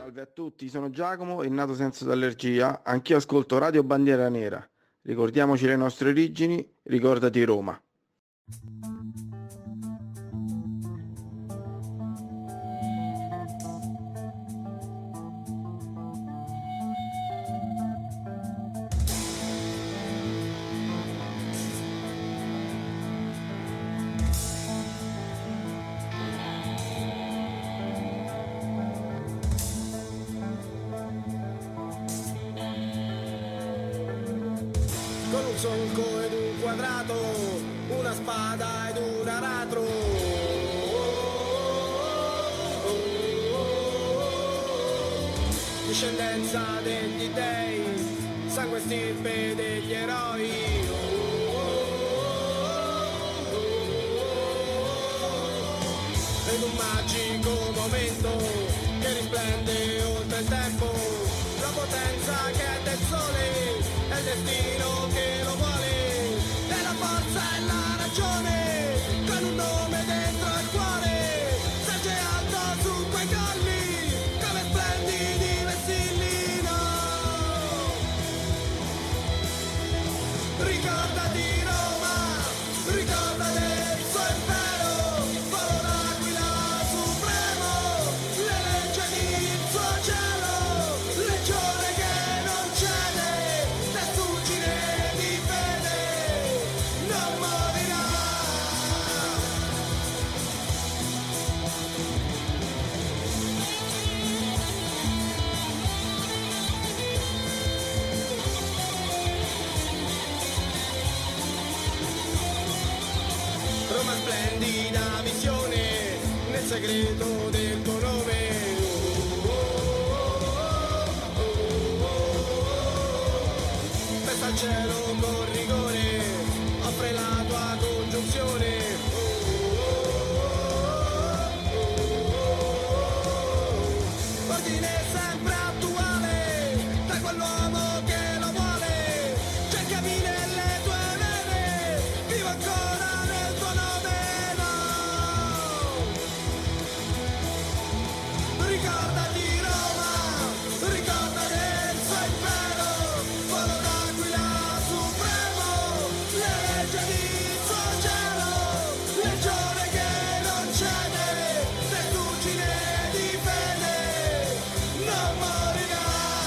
Salve a tutti, sono Giacomo e nato senza allergia. Anch'io ascolto Radio Bandiera Nera. Ricordiamoci le nostre origini, ricordati Roma. Con un solco ed un quadrato, una spada ed un aratro. Discendenza degli dei, sangue stirpe degli eroi. Ed un magico momento che risplende oltre il tempo, la potenza che è del sole, è il destino che lo vuole, è la forza e la ragione, con un nome dentro il cuore, sorge alto su quei colli, come splendidi vessilli, no. Ricordati Roma, ricorda del suo impero, volo d'aquila supremo, le leggi il suo cielo, legione che non cede, testuggine di fede, non morirà. Roma splendida visione, nel segreto del tuo nome. Pesta al cielo con rigore, offre la tua congiunzione. Ordine sempre attuale, da quell'uomo che lo vuole, cercami nelle tue vene, vivo ancora nel tuo nome, no. Ricordati Roma, ricorda del suo impero, volo d'aquila supremo, le leggi il suo cielo, legione che non cede, testuggine di fede, non morirà.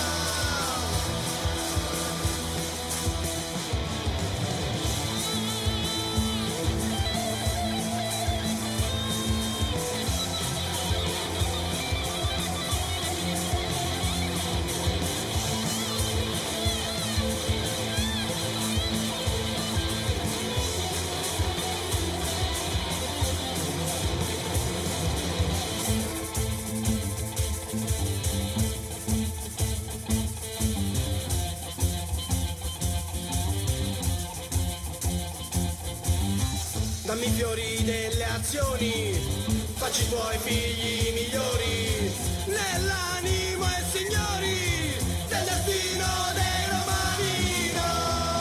Dammi i fiori delle azioni, facci i tuoi figli migliori, nell'animo e signori del destino dei romani, no.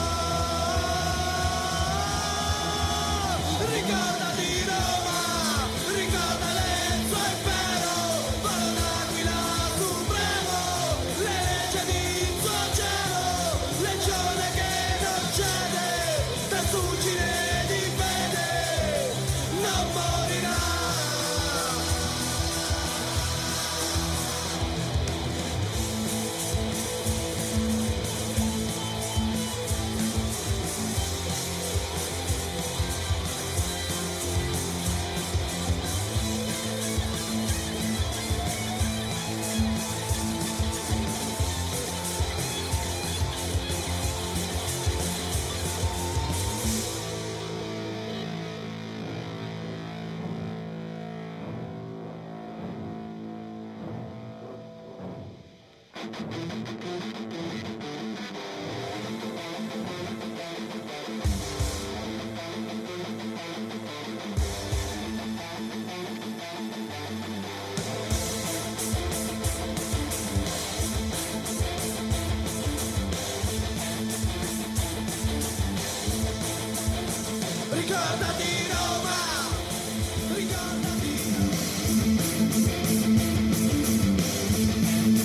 Ricordati Roma, ricorda del suo impero, volo d'aquila supremo, le leggi il suo cielo, legione che non cede, testuggine di fede, non morirà. Ricordati Roma, ricordati.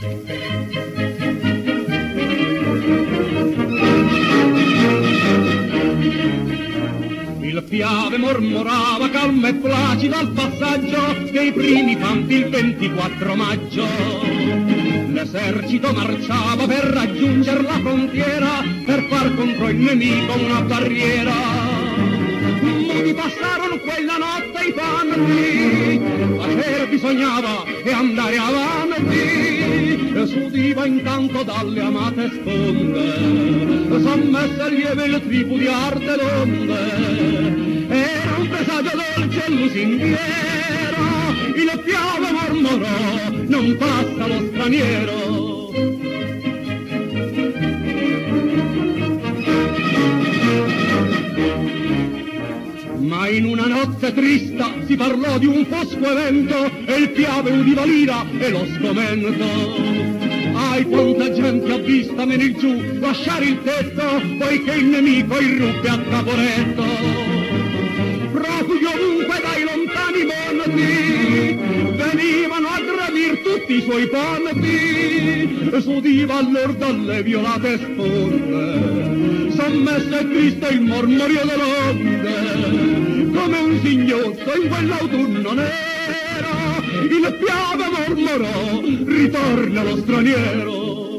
Il Piave mormorava calmo e placido al passaggio dei primi campi il 24 maggio. L'esercito marciava per raggiungere la frontiera, per far contro il nemico una barriera. Molti passarono quella notte i panni, facere bisognava e andare avanti. S'udiva intanto dalle amate sponde, sommesse lieve il tripudiar dell'onde. Era un presagio dolce e lusinghiero, il Piave mormorò, non passa lo straniero. Ma in una notte trista si parlò di un fosco evento e il Piave udiva l'ira e lo sgomento. Ai, quanta gente ha vista venir giù, lasciare il tetto, poiché il nemico irruppe a Caporetto. Profughi ovunque dai lontani monti, venivano a gravir tutti i suoi ponti. S'udiva allor dalle violate sponde, sommesso e triste il mormorio dell'onde. Come un singhiozzo in quell'autunno nero, il Piave mormorò, ritorna lo straniero.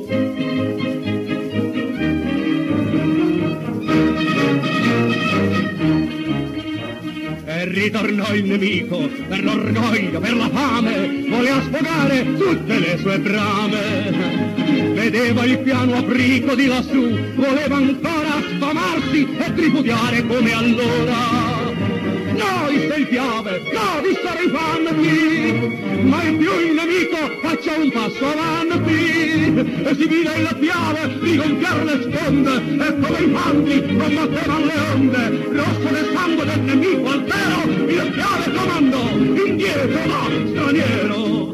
E ritornò il nemico, per l'orgoglio, per la fame, voleva sfogare tutte le sue brame. Vedeva il piano aprico di lassù, voleva ancora sfamarsi e tripudiare come allora. No, disse il Piave, no, dissero i fanti, mai più il nemico faccia un passo avanti. E si vide il Piave rigonfiare le sponde, e come i fanti combattevano le onde. Rosso del sangue del nemico altero, il Piave comandò, indietro va, straniero.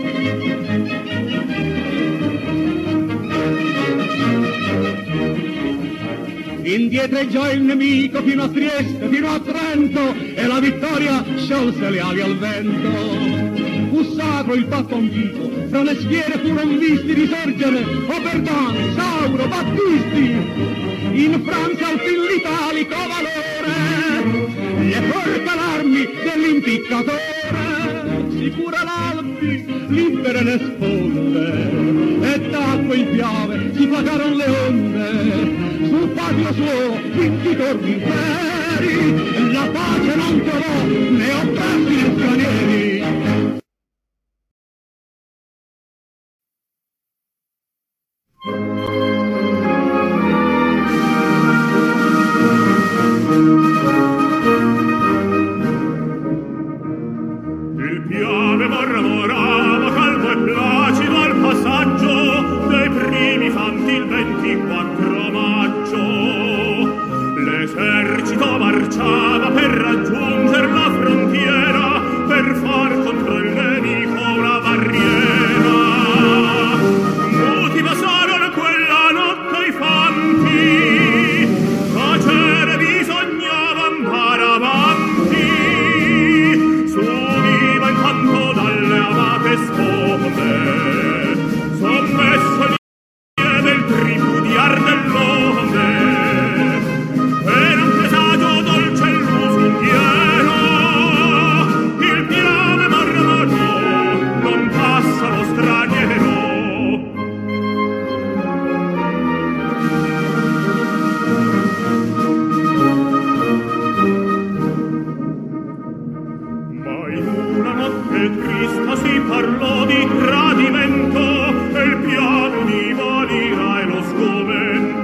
Indietreggiò il nemico fino a Trieste, fino a Trento, e la vittoria sciolse le ali al vento. Fu sacro il patto antico, fra le schiere furono visti risorgere Oberdan, Sauro, Battisti. In Francia al fin l'italico valore, gli porta l'armi dell'impiccatore. Sicura l'Alpi, libere le sponde, e d'acqua il Piave si placaron le onde. Sul patio suo vincitori interi, la pace non trovò né oppressi né stranieri. Il Piave mormorava calmo e placido al passaggio dei primi fanti il 24 maggio. L'esercito marciava per raggiungere la frontiera, per far contro il nemico una barriera. Muti passarono quella notte i fanti, facere bisognava andare avanti. S'udiva intanto dalle amate sponde, sommesso del tripudiar dell'onde. Era un presagio dolce e lusinghiero, il Piave mormorò, non passa lo straniero. Ma in una notte trista si parlò di tradimento, e il Piave udiva l'ira e lo sgomento.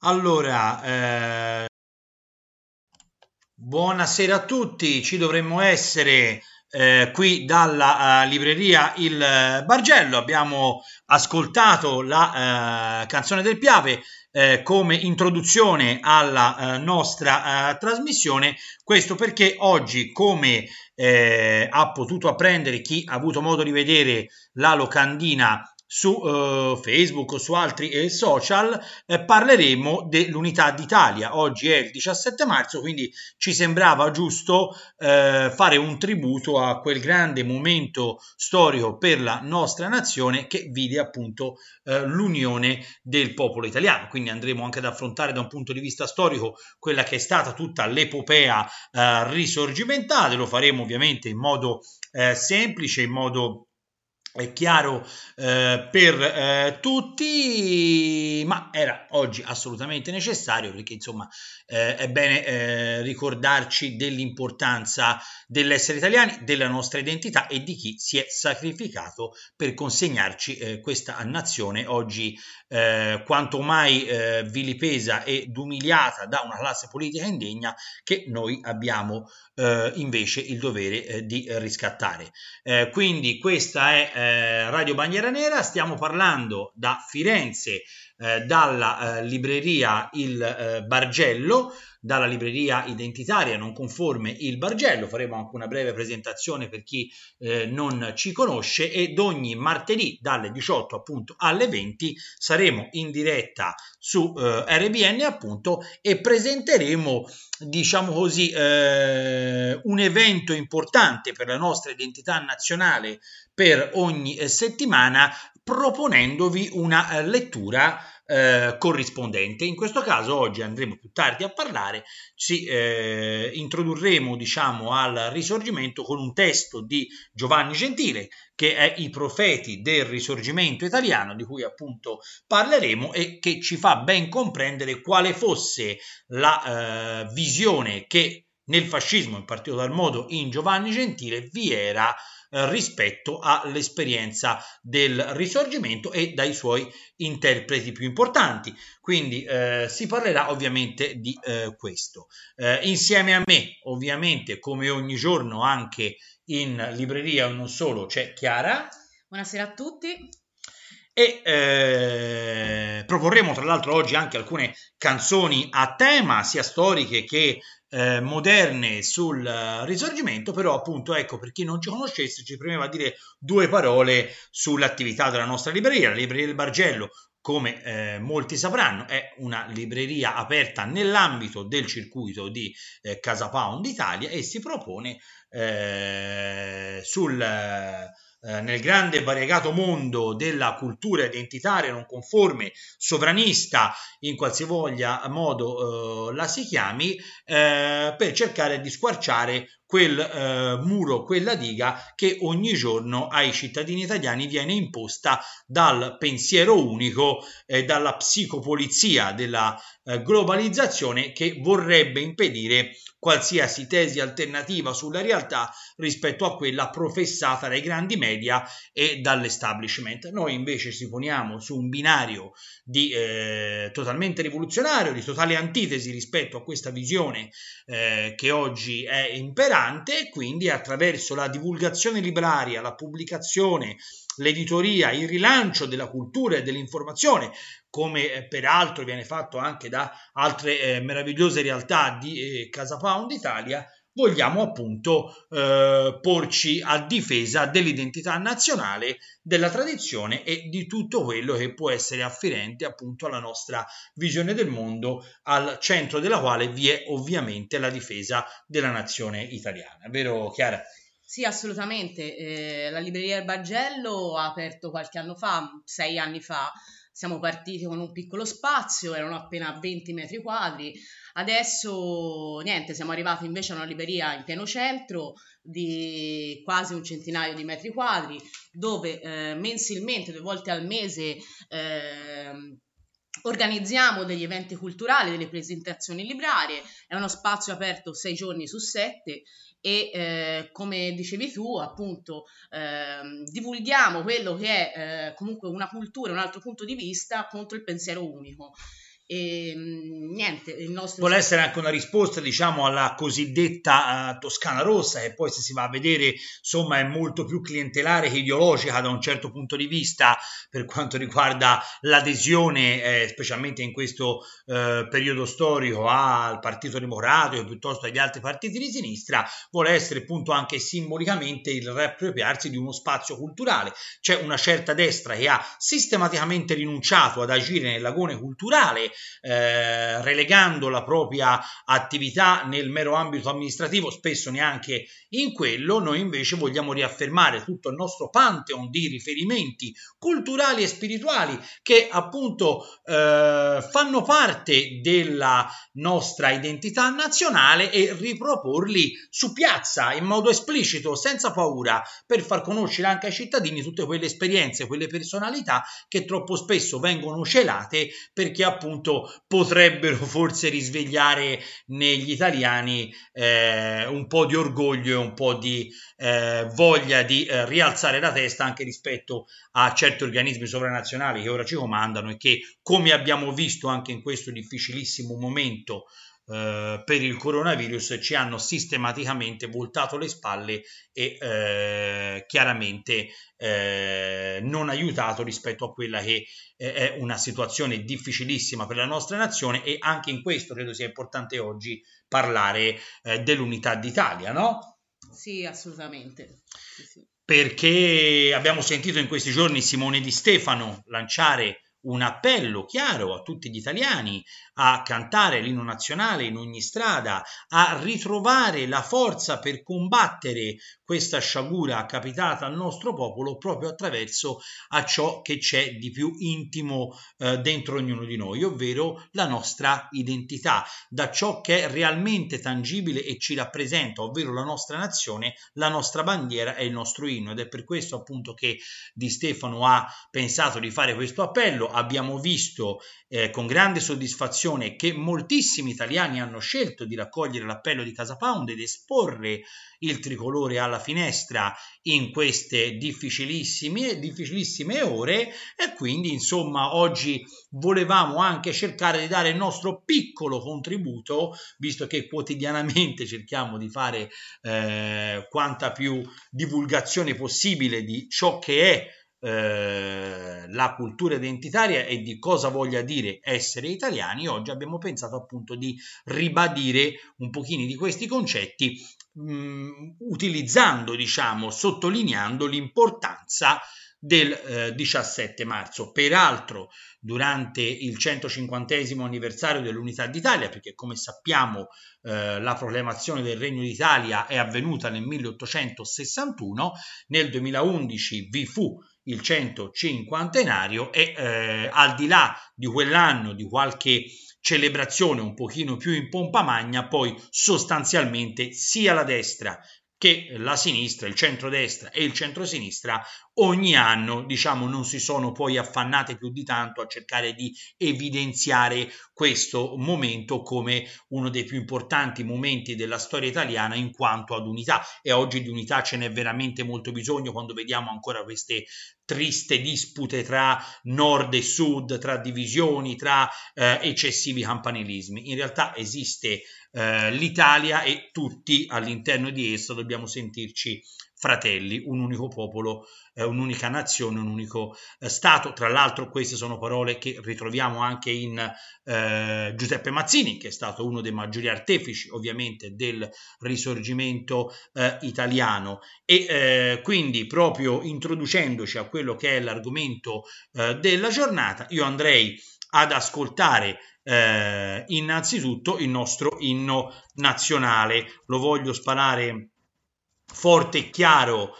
Allora, buonasera a tutti, ci dovremmo essere qui dalla libreria Il Bargello. Abbiamo ascoltato la canzone del Piave come introduzione alla nostra trasmissione. Questo perché oggi, come ha potuto apprendere chi ha avuto modo di vedere la locandina su Facebook o su altri social, parleremo dell'Unità d'Italia. Oggi è il 17 marzo, quindi ci sembrava giusto fare un tributo a quel grande momento storico per la nostra nazione che vide appunto l'unione del popolo italiano. Quindi andremo anche ad affrontare da un punto di vista storico quella che è stata tutta l'epopea risorgimentale. Lo faremo ovviamente in modo semplice, in modo è chiaro per tutti, ma era oggi assolutamente necessario perché insomma è bene ricordarci dell'importanza dell'essere italiani, della nostra identità e di chi si è sacrificato per consegnarci questa nazione oggi quanto mai vilipesa ed umiliata da una classe politica indegna che noi abbiamo invece il dovere di riscattare. Quindi questa è Radio Bandiera Nera, stiamo parlando da Firenze, dalla libreria Il Bargello, dalla libreria identitaria non conforme Il Bargello. Faremo anche una breve presentazione per chi non ci conosce, ed ogni martedì dalle 18 appunto alle 20 saremo in diretta su RBN appunto e presenteremo, diciamo così, un evento importante per la nostra identità nazionale per ogni settimana, proponendovi una lettura corrispondente. In questo caso oggi andremo più tardi a parlare, ci introdurremo diciamo al Risorgimento con un testo di Giovanni Gentile che è I profeti del Risorgimento italiano, di cui appunto parleremo e che ci fa ben comprendere quale fosse la visione che nel fascismo, in particolar modo in Giovanni Gentile, vi era rispetto all'esperienza del Risorgimento e dai suoi interpreti più importanti. Quindi si parlerà ovviamente di questo. Insieme a me, ovviamente, come ogni giorno, anche in libreria o non solo, c'è Chiara. Buonasera a tutti. E proporremo tra l'altro oggi anche alcune canzoni a tema, sia storiche che moderne sul Risorgimento, però appunto ecco, per chi non ci conoscesse ci premeva a dire due parole sull'attività della nostra libreria. La libreria del Bargello, come molti sapranno, è una libreria aperta nell'ambito del circuito di Casa Pound Italia e si propone nel grande e variegato mondo della cultura identitaria non conforme, sovranista, in qualsivoglia modo la si chiami, per cercare di squarciare quel muro, quella diga che ogni giorno ai cittadini italiani viene imposta dal pensiero unico e dalla psicopolizia della globalizzazione, che vorrebbe impedire qualsiasi tesi alternativa sulla realtà rispetto a quella professata dai grandi media e dall'establishment. Noi invece ci poniamo su un binario totalmente rivoluzionario, di totale antitesi rispetto a questa visione che oggi è imperante, e quindi attraverso la divulgazione libraria, la pubblicazione, l'editoria, il rilancio della cultura e dell'informazione, come peraltro viene fatto anche da altre meravigliose realtà di Casa Pound Italia, vogliamo appunto porci a difesa dell'identità nazionale, della tradizione e di tutto quello che può essere afferente appunto alla nostra visione del mondo, al centro della quale vi è ovviamente la difesa della nazione italiana. Vero Chiara? Sì, assolutamente. La libreria del Bargello ha aperto qualche anno fa, 6 anni fa. Siamo partiti con un piccolo spazio, erano appena 20 metri quadri. Adesso niente, siamo arrivati invece a una libreria in pieno centro di quasi un centinaio di metri quadri, dove mensilmente, 2 volte al mese, organizziamo degli eventi culturali, delle presentazioni librarie. È uno spazio aperto 6 giorni su 7 e come dicevi tu appunto divulghiamo quello che è comunque una cultura, un altro punto di vista contro il pensiero unico. e niente, il nostro... Vuole essere anche una risposta, diciamo, alla cosiddetta Toscana Rossa, che poi, se si va a vedere, insomma, è molto più clientelare che ideologica da un certo punto di vista per quanto riguarda l'adesione, specialmente in questo periodo storico, al Partito Democratico piuttosto agli altri partiti di sinistra. Vuole essere appunto anche simbolicamente il riappropriarsi di uno spazio culturale. C'è una certa destra che ha sistematicamente rinunciato ad agire nell'agone culturale, relegando la propria attività nel mero ambito amministrativo, spesso neanche in quello. Noi invece vogliamo riaffermare tutto il nostro pantheon di riferimenti culturali e spirituali che appunto fanno parte della nostra identità nazionale e riproporli su piazza in modo esplicito, senza paura, per far conoscere anche ai cittadini tutte quelle esperienze, quelle personalità che troppo spesso vengono celate perché appunto potrebbero forse risvegliare negli italiani un po' di orgoglio e un po' di voglia di rialzare la testa anche rispetto a certi organismi sovranazionali che ora ci comandano e che, come abbiamo visto anche in questo difficilissimo momento per il coronavirus, ci hanno sistematicamente voltato le spalle e chiaramente non aiutato rispetto a quella che è una situazione difficilissima per la nostra nazione. E anche in questo credo sia importante oggi parlare dell'unità d'Italia, no? Sì, assolutamente. Sì. Perché abbiamo sentito in questi giorni Simone Di Stefano lanciare un appello chiaro a tutti gli italiani a cantare l'inno nazionale in ogni strada, a ritrovare la forza per combattere questa sciagura capitata al nostro popolo proprio attraverso a ciò che c'è di più intimo dentro ognuno di noi, ovvero la nostra identità, da ciò che è realmente tangibile e ci rappresenta, ovvero la nostra nazione, la nostra bandiera e il nostro inno. Ed è per questo appunto che Di Stefano ha pensato di fare questo appello. Abbiamo visto con grande soddisfazione che moltissimi italiani hanno scelto di raccogliere l'appello di Casa Pound ed esporre il tricolore alla finestra in queste difficilissime ore, e quindi insomma oggi volevamo anche cercare di dare il nostro piccolo contributo, visto che quotidianamente cerchiamo di fare quanta più divulgazione possibile di ciò che è la cultura identitaria e di cosa voglia dire essere italiani. Oggi abbiamo pensato appunto di ribadire un pochino di questi concetti, utilizzando, diciamo, sottolineando l'importanza del 17 marzo. Peraltro durante il 150° anniversario dell'Unità d'Italia, perché come sappiamo la proclamazione del Regno d'Italia è avvenuta nel 1861, nel 2011 vi fu il 150° e al di là di quell'anno, di qualche celebrazione un pochino più in pompa magna, poi sostanzialmente sia la destra che la sinistra, il centrodestra e il centrosinistra, ogni anno, diciamo, non si sono poi affannate più di tanto a cercare di evidenziare questo momento come uno dei più importanti momenti della storia italiana in quanto ad unità. E oggi di unità ce n'è veramente molto bisogno, quando vediamo ancora queste triste dispute tra nord e sud, tra divisioni, tra eccessivi campanilismi. In realtà esiste l'Italia e tutti all'interno di essa dobbiamo sentirci fratelli, un unico popolo, un'unica nazione, un unico Stato. Tra l'altro queste sono parole che ritroviamo anche in Giuseppe Mazzini, che è stato uno dei maggiori artefici ovviamente del risorgimento italiano. E quindi, proprio introducendoci a quello che è l'argomento della giornata, io andrei ad ascoltare innanzitutto il nostro inno nazionale. Lo voglio sparare forte e chiaro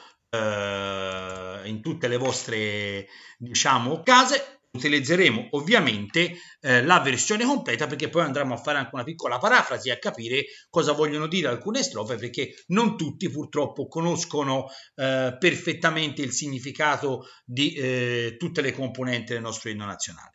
in tutte le vostre, diciamo, case. Utilizzeremo ovviamente la versione completa, perché poi andremo a fare anche una piccola parafrasi a capire cosa vogliono dire alcune strofe, perché non tutti purtroppo conoscono perfettamente il significato di tutte le componenti del nostro inno nazionale.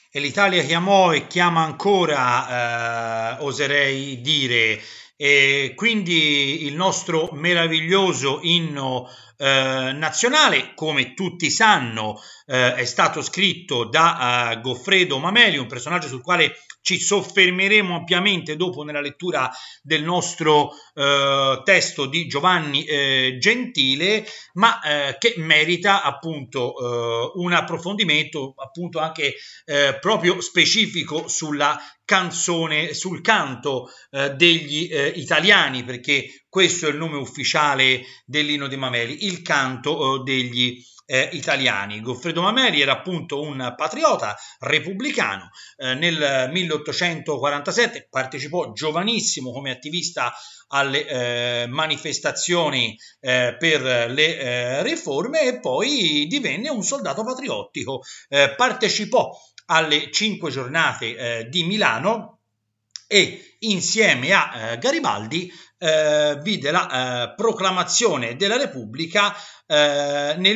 E l'Italia chiamò e chiama ancora, oserei dire, e quindi il nostro meraviglioso inno nazionale, come tutti sanno, è stato scritto da Goffredo Mameli, un personaggio sul quale ci soffermeremo ampiamente dopo nella lettura del nostro testo di Giovanni Gentile, ma che merita appunto un approfondimento appunto anche proprio specifico sulla canzone, sul canto degli italiani, perché questo è il nome ufficiale dell'inno di Mameli, il canto degli italiani. Goffredo Mameli era appunto un patriota repubblicano, nel 1847 partecipò giovanissimo come attivista alle manifestazioni per le riforme e poi divenne un soldato patriottico, partecipò alle 5 giornate di Milano e insieme a Garibaldi vide la proclamazione della Repubblica nel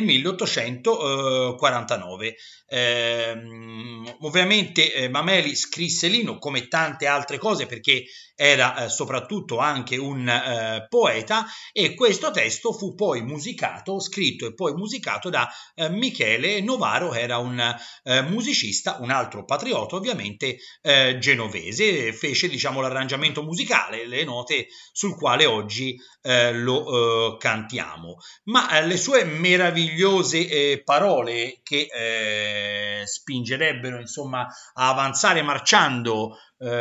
1849. Ovviamente Mameli scrisse l'inno come tante altre cose perché era soprattutto anche un poeta, e questo testo fu poi musicato, scritto e poi musicato da Michele Novaro, che era un musicista, un altro patriota ovviamente genovese. Fece diciamo l'arrangiamento musicale, le note sul quale oggi lo cantiamo, ma le sue meravigliose parole che spingerebbero insomma a avanzare marciando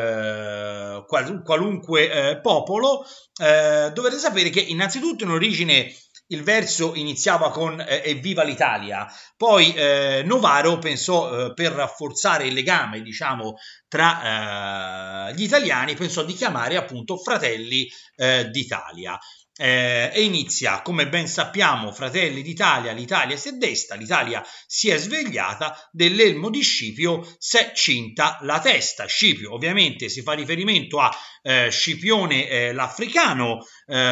qualunque popolo. Dovete sapere che innanzitutto in origine il verso iniziava con Evviva l'Italia, poi Novaro pensò, per rafforzare il legame diciamo tra gli italiani, pensò di chiamare appunto Fratelli d'Italia. E inizia, come ben sappiamo, Fratelli d'Italia, l'Italia si è desta, l'Italia si è svegliata, dell'elmo di Scipio s'è cinta la testa. Scipio ovviamente si fa riferimento a Scipione l'Africano,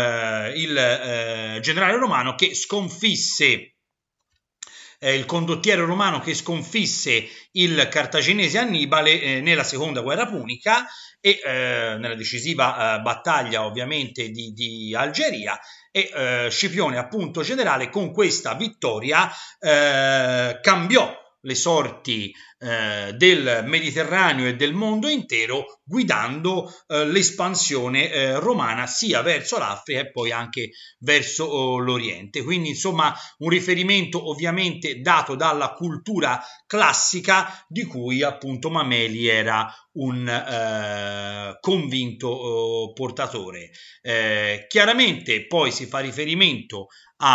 il generale romano che sconfisse, il condottiero romano che sconfisse il cartaginese Annibale nella seconda guerra punica e nella decisiva battaglia ovviamente di Algeria, e Scipione appunto generale con questa vittoria cambiò le sorti del Mediterraneo e del mondo intero, guidando l'espansione romana sia verso l'Africa e poi anche verso l'Oriente. Quindi insomma un riferimento ovviamente dato dalla cultura classica di cui appunto Mameli era un convinto portatore. Chiaramente poi si fa riferimento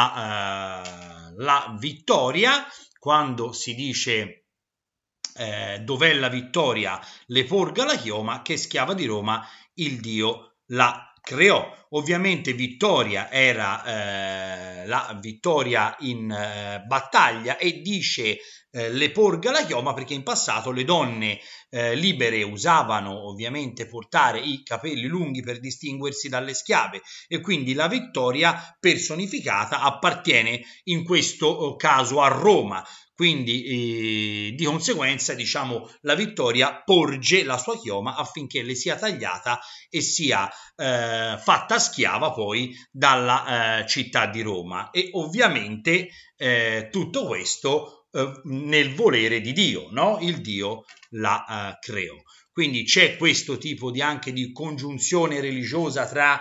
alla vittoria, quando si dice dov'è la vittoria le porga la chioma, che schiava di Roma il Dio la creò. Ovviamente vittoria era la vittoria in battaglia, e dice le porga la chioma perché in passato le donne libere usavano ovviamente portare i capelli lunghi per distinguersi dalle schiave, e quindi la vittoria personificata appartiene in questo caso a Roma. Quindi di conseguenza diciamo la vittoria porge la sua chioma affinché le sia tagliata e sia fatta schiava poi dalla città di Roma, e ovviamente tutto questo nel volere di Dio, no? Il Dio la creò. Quindi c'è questo tipo di anche di congiunzione religiosa tra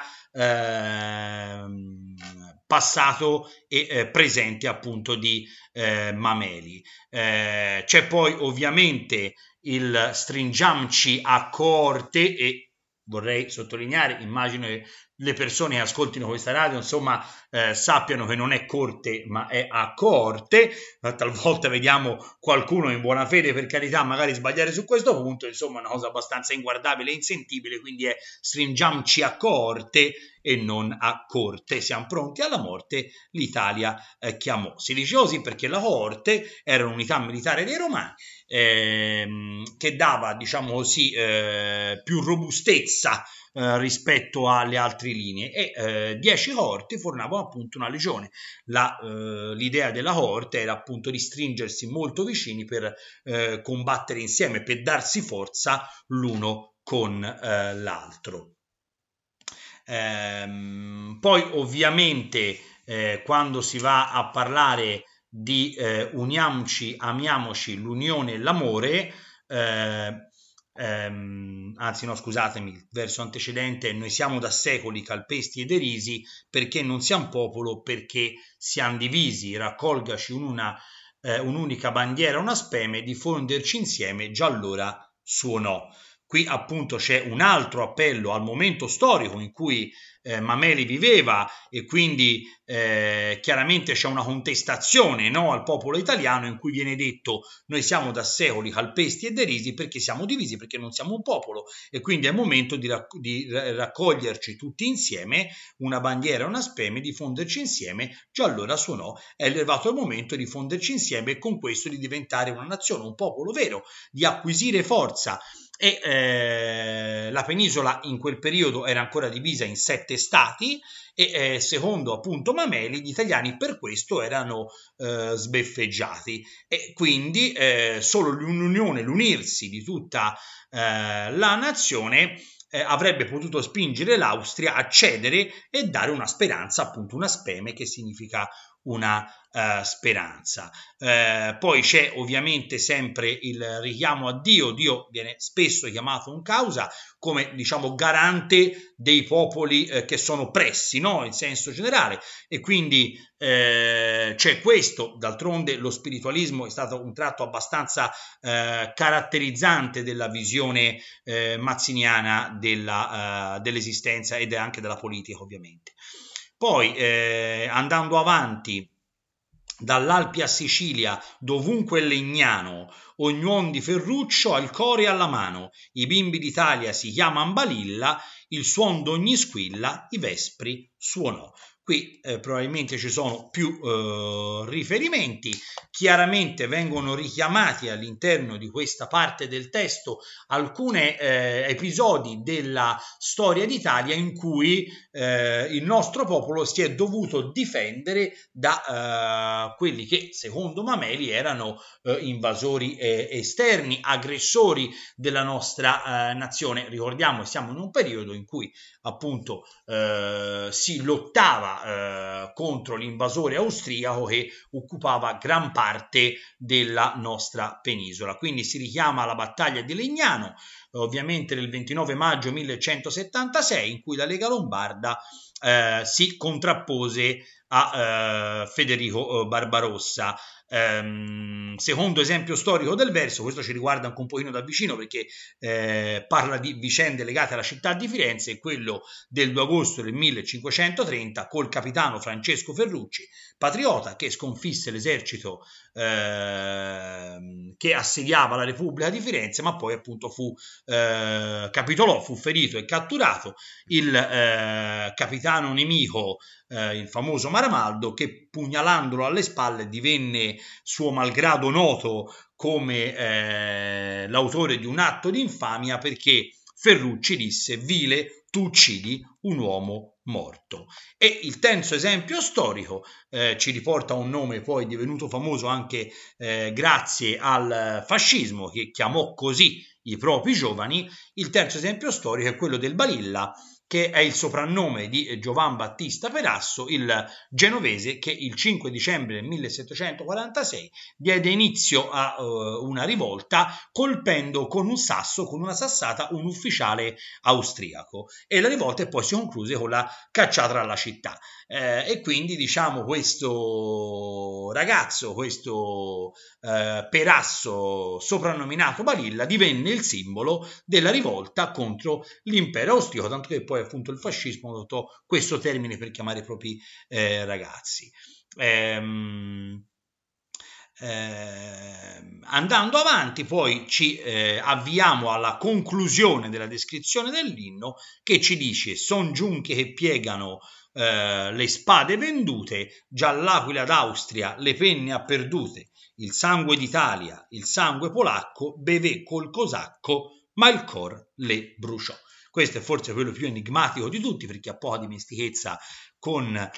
passato e presente appunto di Mameli. C'è poi ovviamente il stringiamci a coorte, e vorrei sottolineare, immagino che le persone che ascoltino questa radio insomma sappiano che non è corte ma è a coorte. Talvolta vediamo qualcuno in buona fede, per carità, magari sbagliare su questo punto, insomma è una cosa abbastanza inguardabile e insentibile, quindi è stringiamci a coorte e non a corte. Siamo pronti alla morte, l'Italia chiamò. Si dice così perché la coorte era un'unità militare dei Romani che dava, diciamo così, più robustezza rispetto alle altre linee, e 10 coorti formavano appunto una legione. L'idea della coorte era appunto di stringersi molto vicini per combattere insieme, per darsi forza l'uno con l'altro. Poi ovviamente quando si va a parlare di uniamoci, amiamoci, l'unione e l'amore, anzi no, scusatemi, il verso antecedente: noi siamo da secoli calpesti e derisi, perché non siamo popolo, perché siamo divisi, raccolgaci un'unica bandiera, una speme, di fonderci insieme, già allora suonò. Qui appunto c'è un altro appello al momento storico in cui Mameli viveva, e quindi chiaramente c'è una contestazione, no, al popolo italiano, in cui viene detto: noi siamo da secoli calpesti e derisi perché siamo divisi, perché non siamo un popolo, e quindi è il momento di raccoglierci tutti insieme, una bandiera e una speme, di fonderci insieme, già allora suonò. È arrivato il momento di fonderci insieme e con questo di diventare una nazione, un popolo vero, di acquisire forza. E la penisola in quel periodo era ancora divisa in 7 stati, e secondo appunto Mameli gli italiani per questo erano sbeffeggiati, e quindi solo l'unione, l'unirsi di tutta la nazione avrebbe potuto spingere l'Austria a cedere e dare una speranza, appunto una speme, che significa una speranza. Poi c'è ovviamente sempre il richiamo a Dio. Dio viene spesso chiamato in causa come, diciamo, garante dei popoli che sono oppressi, no? In senso generale, e quindi c'è questo. D'altronde lo spiritualismo è stato un tratto abbastanza caratterizzante della visione mazziniana dell'esistenza ed anche della politica, ovviamente. Poi andando avanti, dall'Alpi a Sicilia, dovunque è legnano, ognuno di Ferruccio al core e alla mano, i bimbi d'Italia si chiaman Balilla, il suon d'ogni squilla i vespri suonò. Qui probabilmente ci sono più riferimenti, chiaramente vengono richiamati all'interno di questa parte del testo alcuni episodi della storia d'Italia in cui il nostro popolo si è dovuto difendere da quelli che secondo Mameli erano invasori esterni, aggressori della nostra nazione. Ricordiamo che siamo in un periodo in cui appunto si lottava contro l'invasore austriaco che occupava gran parte della nostra penisola. Quindi si richiama alla battaglia di Legnano, ovviamente del 29 maggio 1176, in cui la Lega Lombarda si contrappose a Federico Barbarossa. Secondo esempio storico del verso, questo ci riguarda anche un pochino da vicino, perché parla di vicende legate alla città di Firenze, e quello del 2 agosto del 1530 col capitano Francesco Ferrucci, patriota, che sconfisse l'esercito che assediava la Repubblica di Firenze, ma poi appunto capitolò, fu ferito e catturato. Il capitano nemico, il famoso Maramaldo, che pugnalandolo alle spalle divenne suo malgrado noto come l'autore di un atto di infamia, perché Ferrucci disse: vile, tu uccidi un uomo morto. E il terzo esempio storico ci riporta un nome poi divenuto famoso anche grazie al fascismo, che chiamò così i propri giovani. Il terzo esempio storico è quello del Balilla, che è il soprannome di Giovan Battista Perasso, il genovese, che il 5 dicembre del 1746 diede inizio a una rivolta colpendo con un sasso, con una sassata, un ufficiale austriaco, e la rivolta poi si concluse con la cacciata dalla città. E quindi, diciamo, questo ragazzo, questo Perasso soprannominato Balilla, divenne il simbolo della rivolta contro l'impero austriaco, tanto che poi appunto il fascismo adottò questo termine per chiamare i propri ragazzi. Andando avanti, poi ci avviamo alla conclusione della descrizione dell'inno, che ci dice: son giunchi che piegano le spade vendute, già l'Aquila d'Austria le penne ha perdute, il sangue d'Italia, il sangue polacco, beve col cosacco, ma il cor le bruciò. questo è forse quello più enigmatico di tutti per chi ha poca dimestichezza con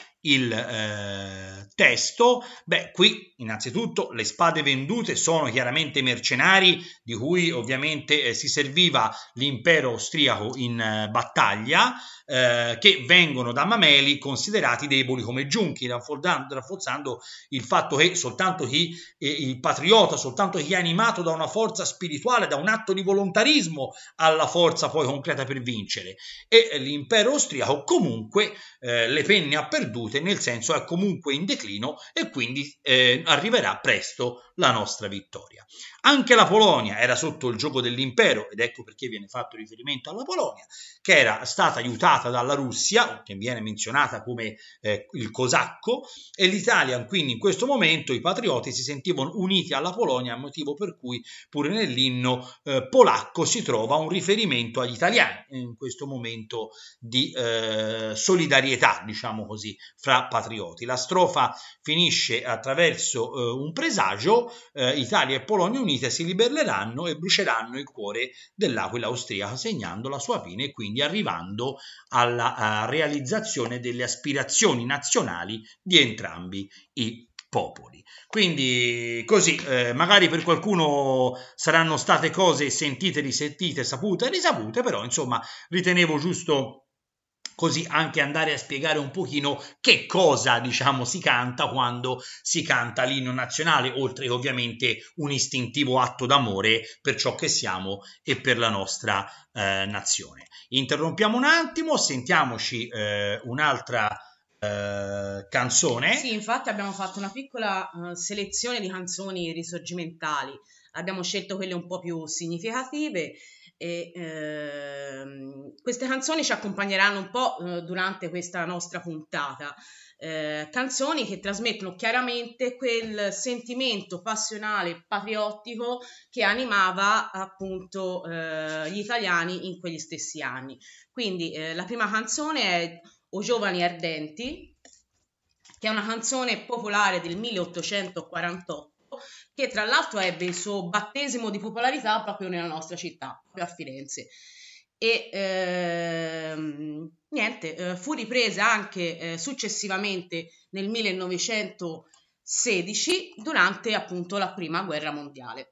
il testo. Beh, qui innanzitutto le spade vendute sono chiaramente mercenari di cui ovviamente si serviva l'impero austriaco in battaglia, che vengono da Mameli considerati deboli come giunchi, rafforzando il fatto che soltanto chi il patriota, soltanto chi è animato da una forza spirituale, da un atto di volontarismo, ha la forza poi concreta per vincere. E l'impero austriaco comunque le penne ha perdute, nel senso è comunque in declino, e quindi arriverà presto la nostra vittoria. Anche la Polonia era sotto il gioco dell'impero, ed ecco perché viene fatto riferimento alla Polonia, che era stata aiutata dalla Russia, che viene menzionata come il cosacco, e l'Italia, quindi in questo momento i patrioti si sentivano uniti alla Polonia, motivo per cui pure nell'inno polacco si trova un riferimento agli italiani in questo momento di solidarietà, diciamo così, fra patrioti. La strofa finisce attraverso un presagio: Italia e Polonia unite si libereranno e bruceranno il cuore dell'aquila austriaca, segnando la sua fine e quindi arrivando alla realizzazione delle aspirazioni nazionali di entrambi i popoli. Quindi così, magari per qualcuno saranno state cose sentite, risentite, sapute e risapute, però insomma ritenevo giusto così anche andare a spiegare un pochino che cosa, diciamo, si canta quando si canta l'inno nazionale, oltre che ovviamente un istintivo atto d'amore per ciò che siamo e per la nostra nazione. Interrompiamo un attimo, sentiamoci un'altra canzone. Sì, infatti abbiamo fatto una piccola selezione di canzoni risorgimentali, abbiamo scelto quelle un po' più significative e queste canzoni ci accompagneranno un po' durante questa nostra puntata, canzoni che trasmettono chiaramente quel sentimento passionale, patriottico che animava appunto gli italiani in quegli stessi anni. Quindi la prima canzone è O giovani ardenti, che è una canzone popolare del 1848, che tra l'altro ebbe il suo battesimo di popolarità proprio nella nostra città, proprio a Firenze. E fu ripresa anche successivamente nel 1916 durante appunto la Prima Guerra Mondiale.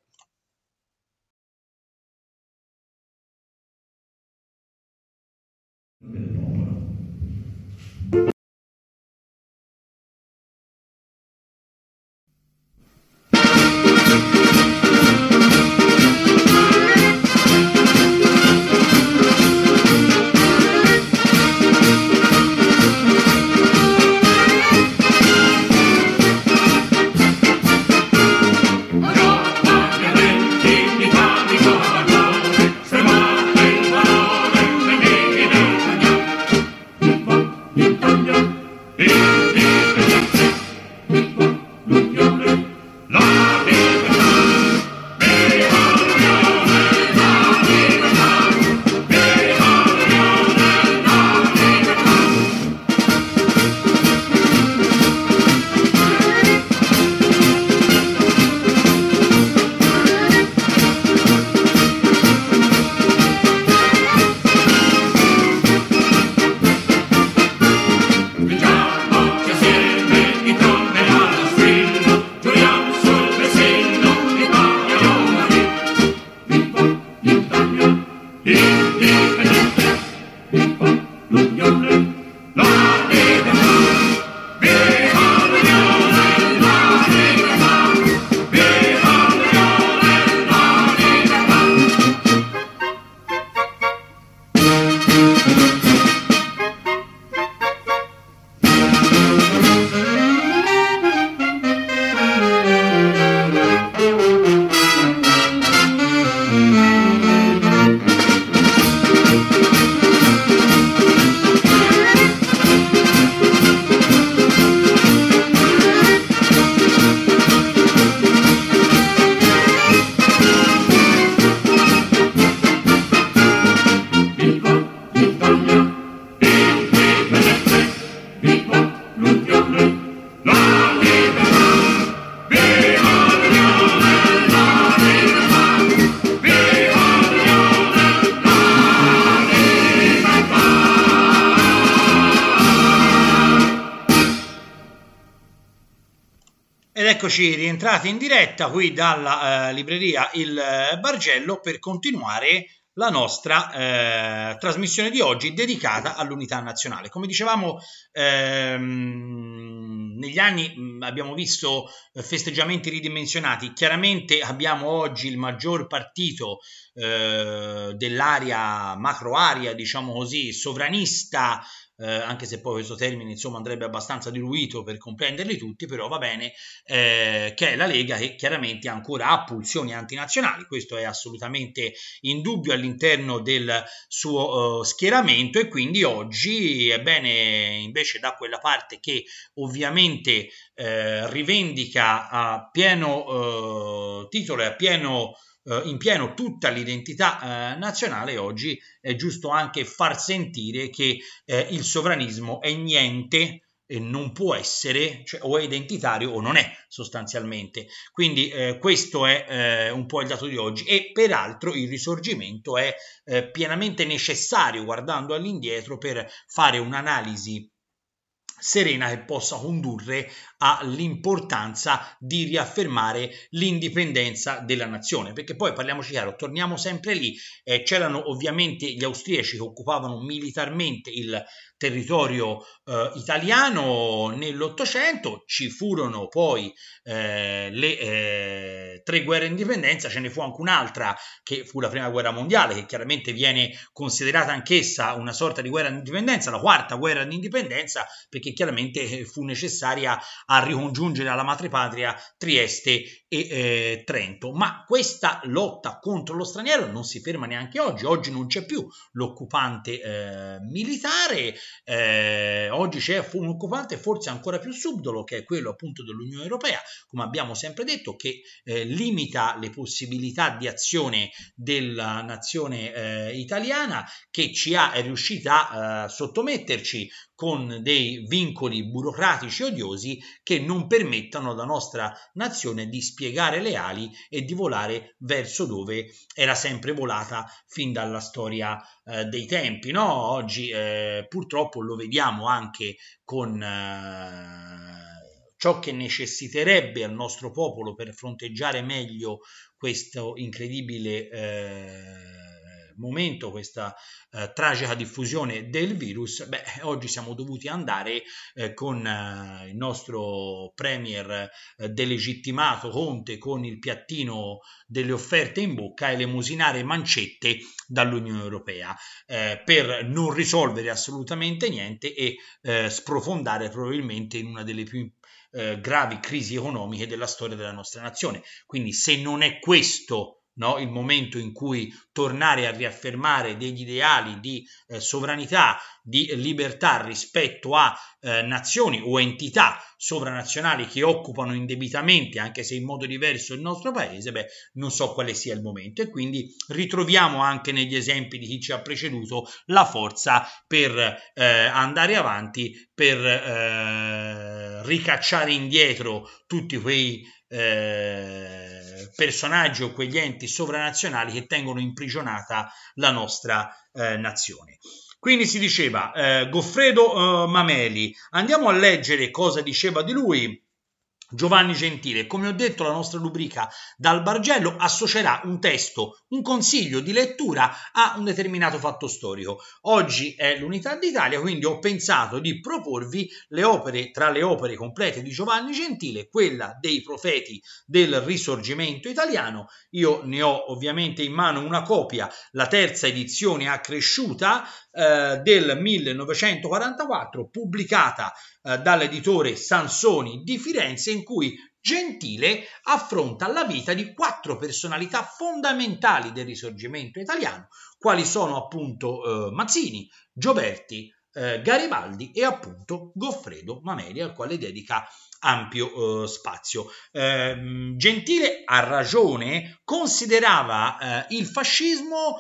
Ed eccoci rientrati in diretta qui dalla libreria Il Bargello per continuare la nostra trasmissione di oggi dedicata all'unità nazionale. Come dicevamo, negli anni abbiamo visto festeggiamenti ridimensionati. Chiaramente abbiamo oggi il maggior partito dell'area, macroarea, diciamo così, sovranista, anche se poi questo termine insomma andrebbe abbastanza diluito per comprenderli tutti, però va bene, che è la Lega, che chiaramente ancora ha pulsioni antinazionali. Questo è assolutamente indubbio all'interno del suo schieramento, e quindi oggi è bene invece da quella parte che ovviamente rivendica a pieno titolo e a pieno in pieno tutta l'identità nazionale. Oggi è giusto anche far sentire che il sovranismo è niente e non può essere, cioè, o è identitario o non è, sostanzialmente. Quindi questo è un po' il dato di oggi, e peraltro il risorgimento è pienamente necessario, guardando all'indietro, per fare un'analisi serena che possa condurre all'importanza di riaffermare l'indipendenza della nazione, perché poi, parliamoci chiaro, torniamo sempre lì, c'erano ovviamente gli austriaci che occupavano militarmente il territorio italiano nell'Ottocento, ci furono poi le tre guerre d'indipendenza, ce ne fu anche un'altra che fu la prima guerra mondiale, che chiaramente viene considerata anch'essa una sorta di guerra d'indipendenza, la quarta guerra d'indipendenza, perché chiaramente fu necessaria a ricongiungere alla madrepatria Trieste e Trento. Ma questa lotta contro lo straniero non si ferma neanche oggi. Oggi non c'è più l'occupante militare, oggi c'è un occupante forse ancora più subdolo, che è quello appunto dell'Unione Europea, come abbiamo sempre detto, che limita le possibilità di azione della nazione italiana, che è riuscita a sottometterci con dei vincoli burocratici odiosi che non permettano alla nostra nazione di spiegare le ali e di volare verso dove era sempre volata fin dalla storia dei tempi, no? Oggi purtroppo lo vediamo anche con ciò che necessiterebbe al nostro popolo per fronteggiare meglio questo incredibile momento, questa tragica diffusione del virus. Oggi siamo dovuti andare con il nostro premier delegittimato Conte, con il piattino delle offerte in bocca, a elemosinare mancette dall'Unione Europea per non risolvere assolutamente niente e sprofondare probabilmente in una delle più gravi crisi economiche della storia della nostra nazione. Quindi, se non è questo il momento in cui tornare a riaffermare degli ideali di sovranità, di libertà rispetto a nazioni o entità sovranazionali che occupano indebitamente, anche se in modo diverso, il nostro paese, non so quale sia il momento. E quindi ritroviamo anche negli esempi di chi ci ha preceduto la forza per andare avanti, per ricacciare indietro tutti quei personaggi o quegli enti sovranazionali che tengono imprigionata la nostra nazione. Quindi si diceva Goffredo Mameli. Andiamo a leggere cosa diceva di lui Giovanni Gentile. Come ho detto, la nostra rubrica Dal Bargello associerà un testo, un consiglio di lettura a un determinato fatto storico. Oggi è l'Unità d'Italia, quindi ho pensato di proporvi le opere, tra le opere complete di Giovanni Gentile, quella dei profeti del Risorgimento italiano. Io ne ho ovviamente in mano una copia, la terza edizione accresciuta del 1944, pubblicata dall'editore Sansoni di Firenze, in cui Gentile affronta la vita di 4 personalità fondamentali del Risorgimento italiano, quali sono appunto Mazzini, Gioberti, Garibaldi e appunto Goffredo Mameli, al quale dedica ampio spazio. Gentile, a ragione, considerava il fascismo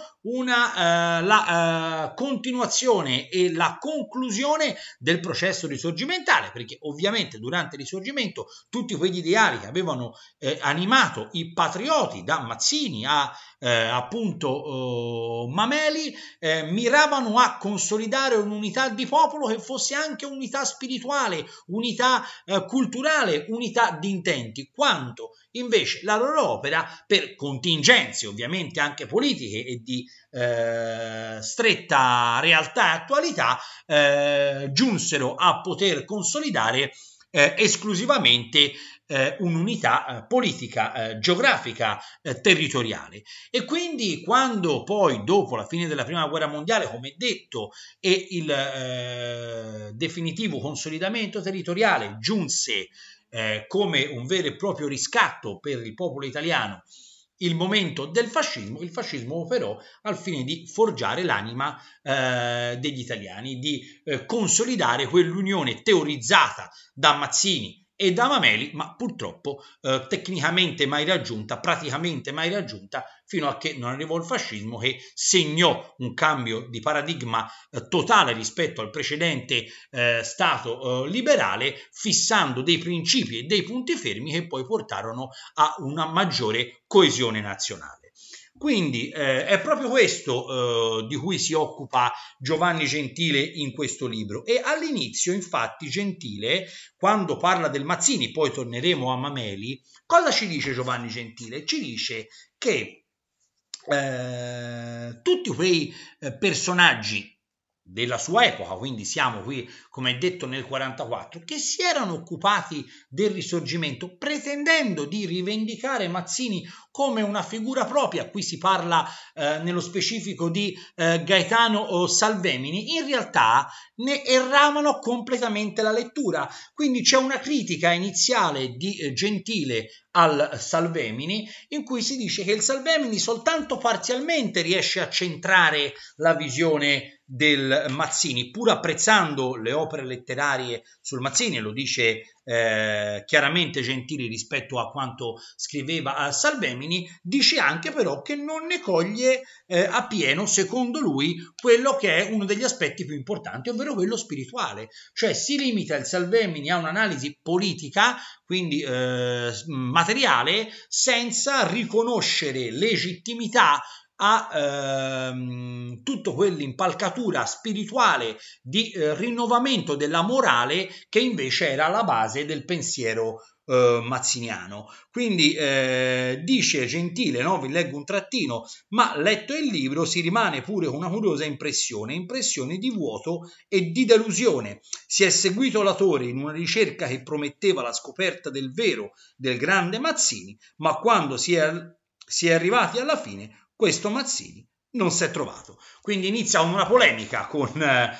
la continuazione e la conclusione del processo risorgimentale, perché ovviamente durante il Risorgimento tutti quegli ideali che avevano animato i patrioti, da Mazzini a appunto Mameli, miravano a consolidare un'unità unità di popolo che fosse anche unità spirituale, unità culturale, unità di intenti, quanto invece la loro opera, per contingenze ovviamente anche politiche e di stretta realtà e attualità, giunsero a poter consolidare esclusivamente un'unità politica, geografica, territoriale. E quindi quando poi dopo la fine della prima guerra mondiale, come detto, e il definitivo consolidamento territoriale giunse come un vero e proprio riscatto per il popolo italiano, il momento del fascismo, il fascismo operò al fine di forgiare l'anima degli italiani, di consolidare quell'unione teorizzata da Mazzini e da Mameli, ma purtroppo tecnicamente mai raggiunta, praticamente mai raggiunta, fino a che non arrivò il fascismo, che segnò un cambio di paradigma totale rispetto al precedente Stato liberale, fissando dei principi e dei punti fermi che poi portarono a una maggiore coesione nazionale. Quindi è proprio questo di cui si occupa Giovanni Gentile in questo libro, e all'inizio infatti Gentile, quando parla del Mazzini, poi torneremo a Mameli, cosa ci dice Giovanni Gentile? Ci dice che tutti quei personaggi della sua epoca, quindi siamo qui come detto nel 44, che si erano occupati del risorgimento pretendendo di rivendicare Mazzini come una figura propria, qui si parla nello specifico di Gaetano Salvemini, in realtà ne erravano completamente la lettura, quindi c'è una critica iniziale di Gentile al Salvemini in cui si dice che il Salvemini soltanto parzialmente riesce a centrare la visione del Mazzini, pur apprezzando le opere letterarie sul Mazzini, lo dice chiaramente Gentili rispetto a quanto scriveva Salvemini, dice anche però che non ne coglie appieno, secondo lui, quello che è uno degli aspetti più importanti, ovvero quello spirituale, cioè si limita il Salvemini a un'analisi politica, quindi materiale, senza riconoscere legittimità a tutto quell'impalcatura spirituale di rinnovamento della morale che invece era la base del pensiero mazziniano. Quindi dice Gentile, no? Vi leggo un trattino: ma letto il libro si rimane pure con una curiosa impressione di vuoto e di delusione. Si è seguito l'autore in una ricerca che prometteva la scoperta del vero del grande Mazzini, ma quando si è arrivati alla fine questo Mazzini non si è trovato. Quindi inizia una polemica con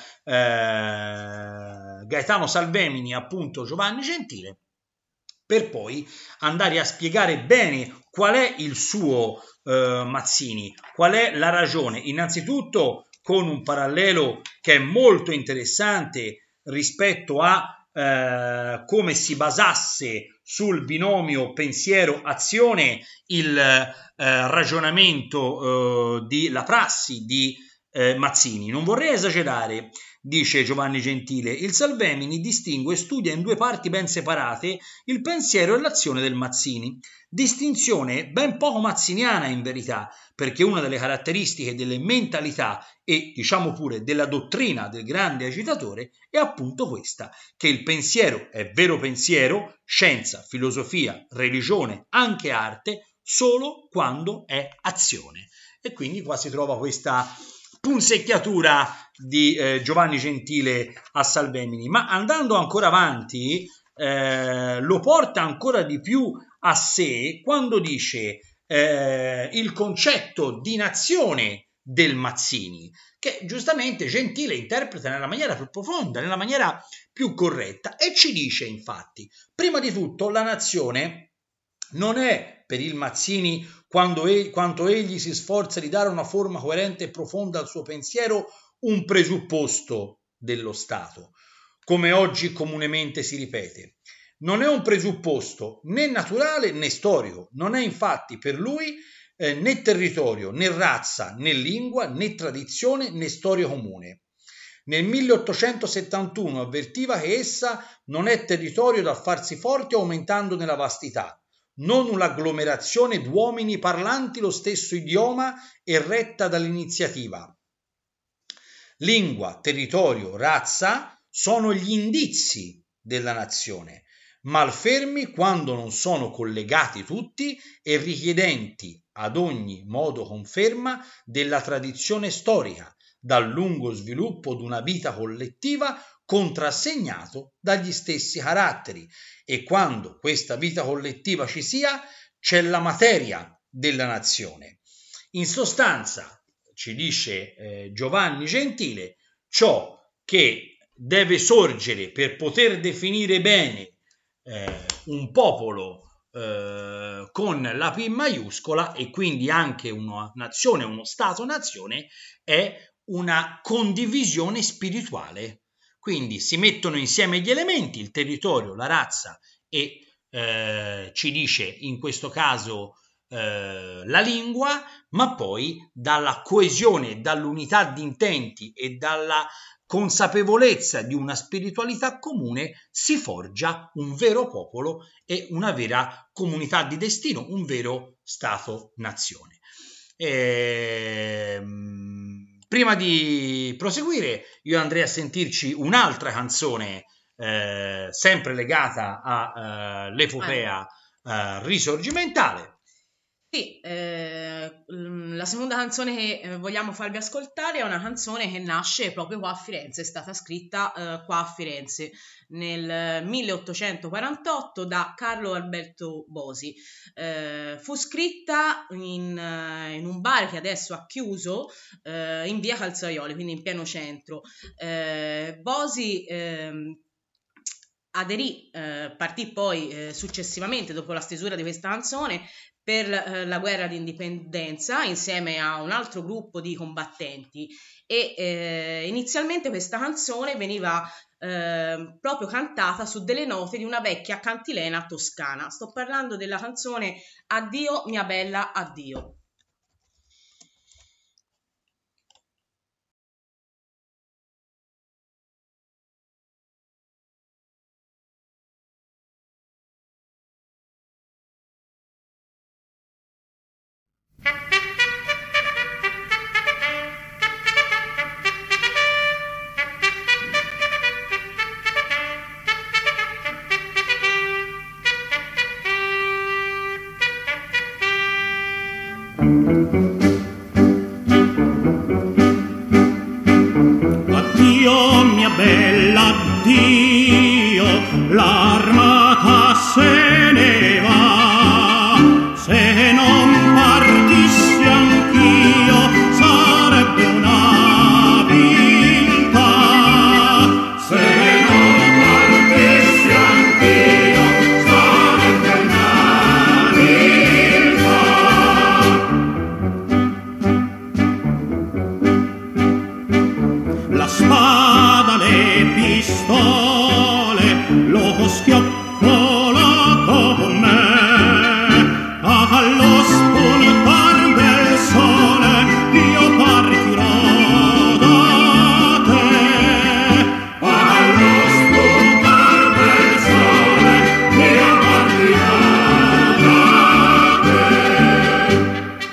Gaetano Salvemini, appunto Giovanni Gentile, per poi andare a spiegare bene qual è il suo Mazzini, qual è la ragione, innanzitutto con un parallelo che è molto interessante rispetto a come si basasse sul binomio pensiero-azione il ragionamento la prassi di Mazzini. Non vorrei esagerare, dice Giovanni Gentile, il Salvemini distingue e studia in due parti ben separate il pensiero e l'azione del Mazzini, distinzione ben poco mazziniana in verità, perché una delle caratteristiche delle mentalità e diciamo pure della dottrina del grande agitatore è appunto questa, che il pensiero è vero pensiero, scienza, filosofia, religione, anche arte, solo quando è azione. E quindi qua si trova questa punzecchiatura di Giovanni Gentile a Salvemini, ma andando ancora avanti lo porta ancora di più a sé quando dice il concetto di nazione del Mazzini, che giustamente Gentile interpreta nella maniera più profonda, nella maniera più corretta, e ci dice infatti, prima di tutto la nazione non è per il Mazzini quanto egli si sforza di dare una forma coerente e profonda al suo pensiero un presupposto dello Stato, come oggi comunemente si ripete. Non è un presupposto né naturale né storico, non è infatti per lui né territorio, né razza, né lingua, né tradizione, né storia comune. Nel 1871 avvertiva che essa non è territorio da farsi forte aumentandone la vastità, non un'agglomerazione d'uomini parlanti lo stesso idioma e retta dall'iniziativa, Lingua, territorio, razza sono gli indizi della nazione, malfermi quando non sono collegati tutti e richiedenti ad ogni modo conferma della tradizione storica, dal lungo sviluppo d'una vita collettiva contrassegnato dagli stessi caratteri, e quando questa vita collettiva ci sia, c'è la materia della nazione. In sostanza, ci dice Giovanni Gentile, ciò che deve sorgere per poter definire bene un popolo con la P maiuscola, e quindi anche una nazione, uno Stato-nazione, è una condivisione spirituale. Quindi si mettono insieme gli elementi, il territorio, la razza e ci dice in questo caso la lingua, ma poi dalla coesione, dall'unità di intenti e dalla consapevolezza di una spiritualità comune si forgia un vero popolo e una vera comunità di destino, un vero Stato-nazione. Prima di proseguire, io andrei a sentirci un'altra canzone sempre legata all'epopea risorgimentale. Sì, la seconda canzone che vogliamo farvi ascoltare è una canzone che nasce proprio qua a Firenze, è stata scritta qua a Firenze nel 1848 da Carlo Alberto Bosi. Fu scritta in un bar che adesso ha chiuso in via Calzaioli, quindi in pieno centro. Bosi aderì, partì poi successivamente dopo la stesura di questa canzone per la guerra di indipendenza insieme a un altro gruppo di combattenti e inizialmente questa canzone veniva proprio cantata su delle note di una vecchia cantilena toscana. Sto parlando della canzone Addio mia bella addio. Addio mia bella, addio, l'armata se ne va. Se non partissi anch'io sarebbe una viltà. Se non partissi anch'io sarebbe una viltà. La spada, le pistole, lo schioppola con me, allo spuntar del sole io partirò da te. Allo spuntar del sole io partirò da te.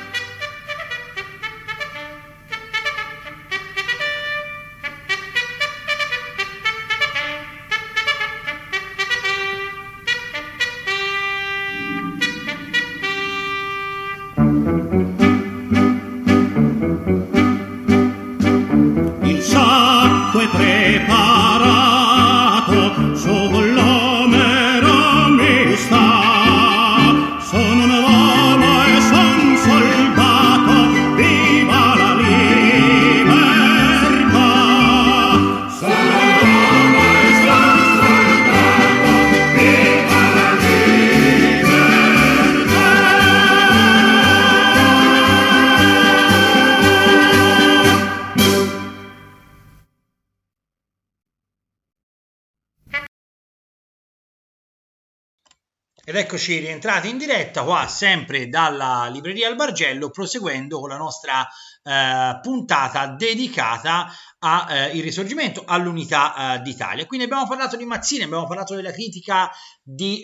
Il sacco è preparato, sull'omero mi sta. Sono un uomo e son soldato, viva la libertà. Sono un uomo e son soldato, viva la Ed eccoci rientrati in diretta qua sempre dalla libreria Il Bargello, proseguendo con la nostra puntata dedicata al Risorgimento, all'unità d'Italia. Quindi abbiamo parlato di Mazzini, abbiamo parlato della critica di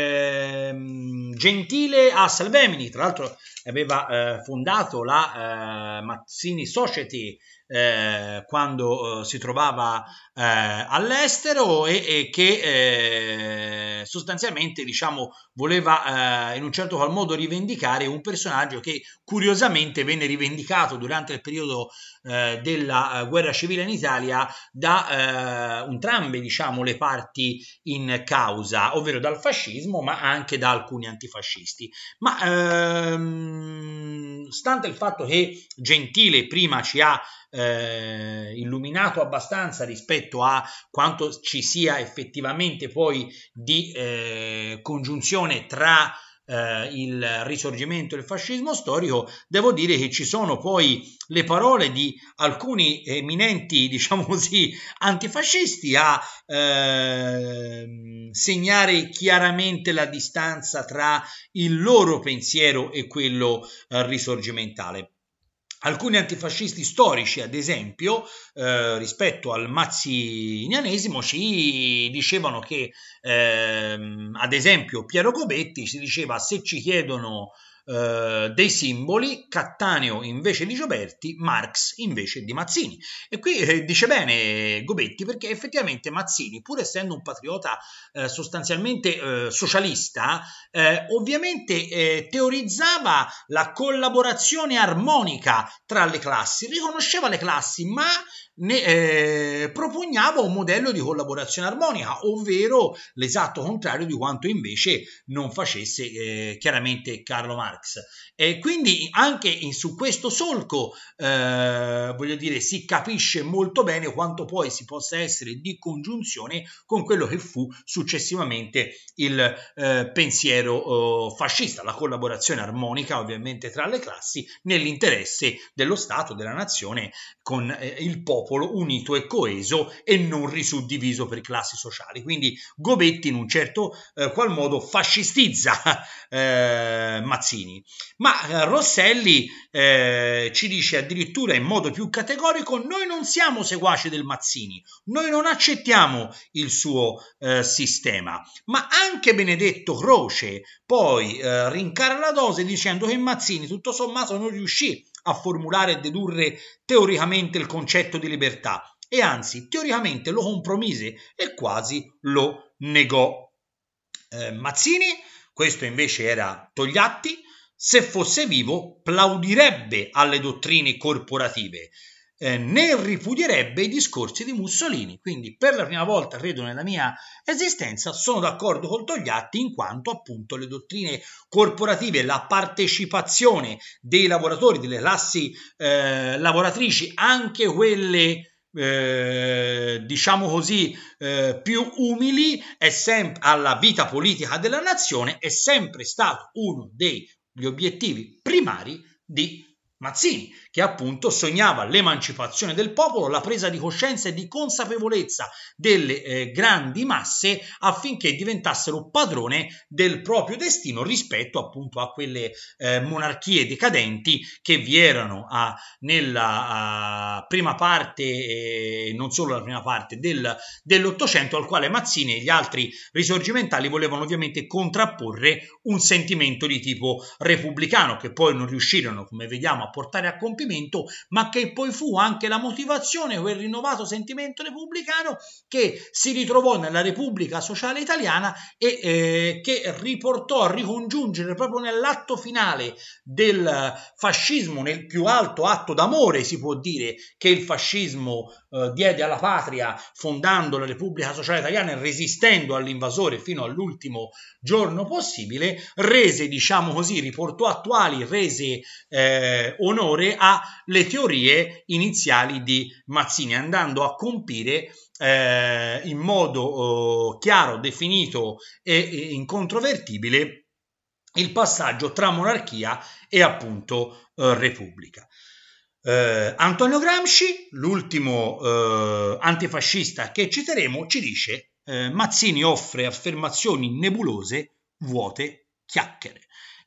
Gentile a Salvemini, tra l'altro aveva fondato la Mazzini Society quando si trovava all'estero e che sostanzialmente, diciamo, voleva in un certo qual modo rivendicare un personaggio che curiosamente venne rivendicato durante il periodo della guerra civile in Italia da entrambe, diciamo, le parti in causa, ovvero dal fascismo ma anche da alcuni antifascisti. Ma stante il fatto che Gentile prima ci ha illuminato abbastanza rispetto a quanto ci sia effettivamente poi di congiunzione tra il risorgimento del fascismo storico, devo dire che ci sono poi le parole di alcuni eminenti, diciamo così, antifascisti a segnare chiaramente la distanza tra il loro pensiero e quello risorgimentale. Alcuni antifascisti storici, ad esempio, rispetto al mazzinianesimo, ci dicevano che, ad esempio, Piero Gobetti si diceva: se ci chiedono dei simboli, Cattaneo invece di Gioberti, Marx invece di Mazzini. E qui dice bene Gobetti, perché effettivamente Mazzini, pur essendo un patriota sostanzialmente socialista, ovviamente teorizzava la collaborazione armonica tra le classi, riconosceva le classi, ma ne propugnava un modello di collaborazione armonica, ovvero l'esatto contrario di quanto invece non facesse chiaramente Carlo Marx. E quindi anche su questo solco voglio dire, si capisce molto bene quanto poi si possa essere di congiunzione con quello che fu successivamente il pensiero fascista, la collaborazione armonica ovviamente tra le classi nell'interesse dello Stato, della nazione, con il popolo unito e coeso e non risuddiviso per classi sociali. Quindi Gobetti in un certo qual modo fascistizza Mazzini. Ma Rosselli ci dice addirittura in modo più categorico: noi non siamo seguaci del Mazzini, noi non accettiamo il suo sistema. Ma anche Benedetto Croce poi rincara la dose dicendo che Mazzini tutto sommato non riuscì a formulare e dedurre teoricamente il concetto di libertà, e anzi teoricamente lo compromise e quasi lo negò. Mazzini, questo invece era Togliatti, se fosse vivo plaudirebbe alle dottrine corporative, né ripudierebbe i discorsi di Mussolini. Quindi per la prima volta, credo, nella mia esistenza sono d'accordo con Togliatti, in quanto appunto le dottrine corporative, la partecipazione dei lavoratori, delle classi lavoratrici, anche quelle diciamo così più umili, alla vita politica della nazione, è sempre stato uno degli obiettivi primari di Mazzini, che appunto sognava l'emancipazione del popolo, la presa di coscienza e di consapevolezza delle grandi masse affinché diventassero padrone del proprio destino rispetto appunto a quelle monarchie decadenti che vi erano nella prima parte, non solo la prima parte dell'Ottocento, al quale Mazzini e gli altri risorgimentali volevano ovviamente contrapporre un sentimento di tipo repubblicano, che poi non riuscirono, come vediamo, a portare a compimento, ma che poi fu anche la motivazione, quel rinnovato sentimento repubblicano che si ritrovò nella Repubblica Sociale Italiana e che riportò a ricongiungere proprio nell'atto finale del fascismo, nel più alto atto d'amore, si può dire, che il fascismo diede alla patria fondando la Repubblica Sociale Italiana e resistendo all'invasore fino all'ultimo giorno possibile, rese, diciamo così, riportò attuali, rese onore alle teorie iniziali di Mazzini, andando a compire in modo chiaro, definito e incontrovertibile il passaggio tra monarchia e appunto repubblica. Antonio Gramsci, l'ultimo antifascista che citeremo, ci dice: Mazzini offre affermazioni nebulose, vuote chiacchiere.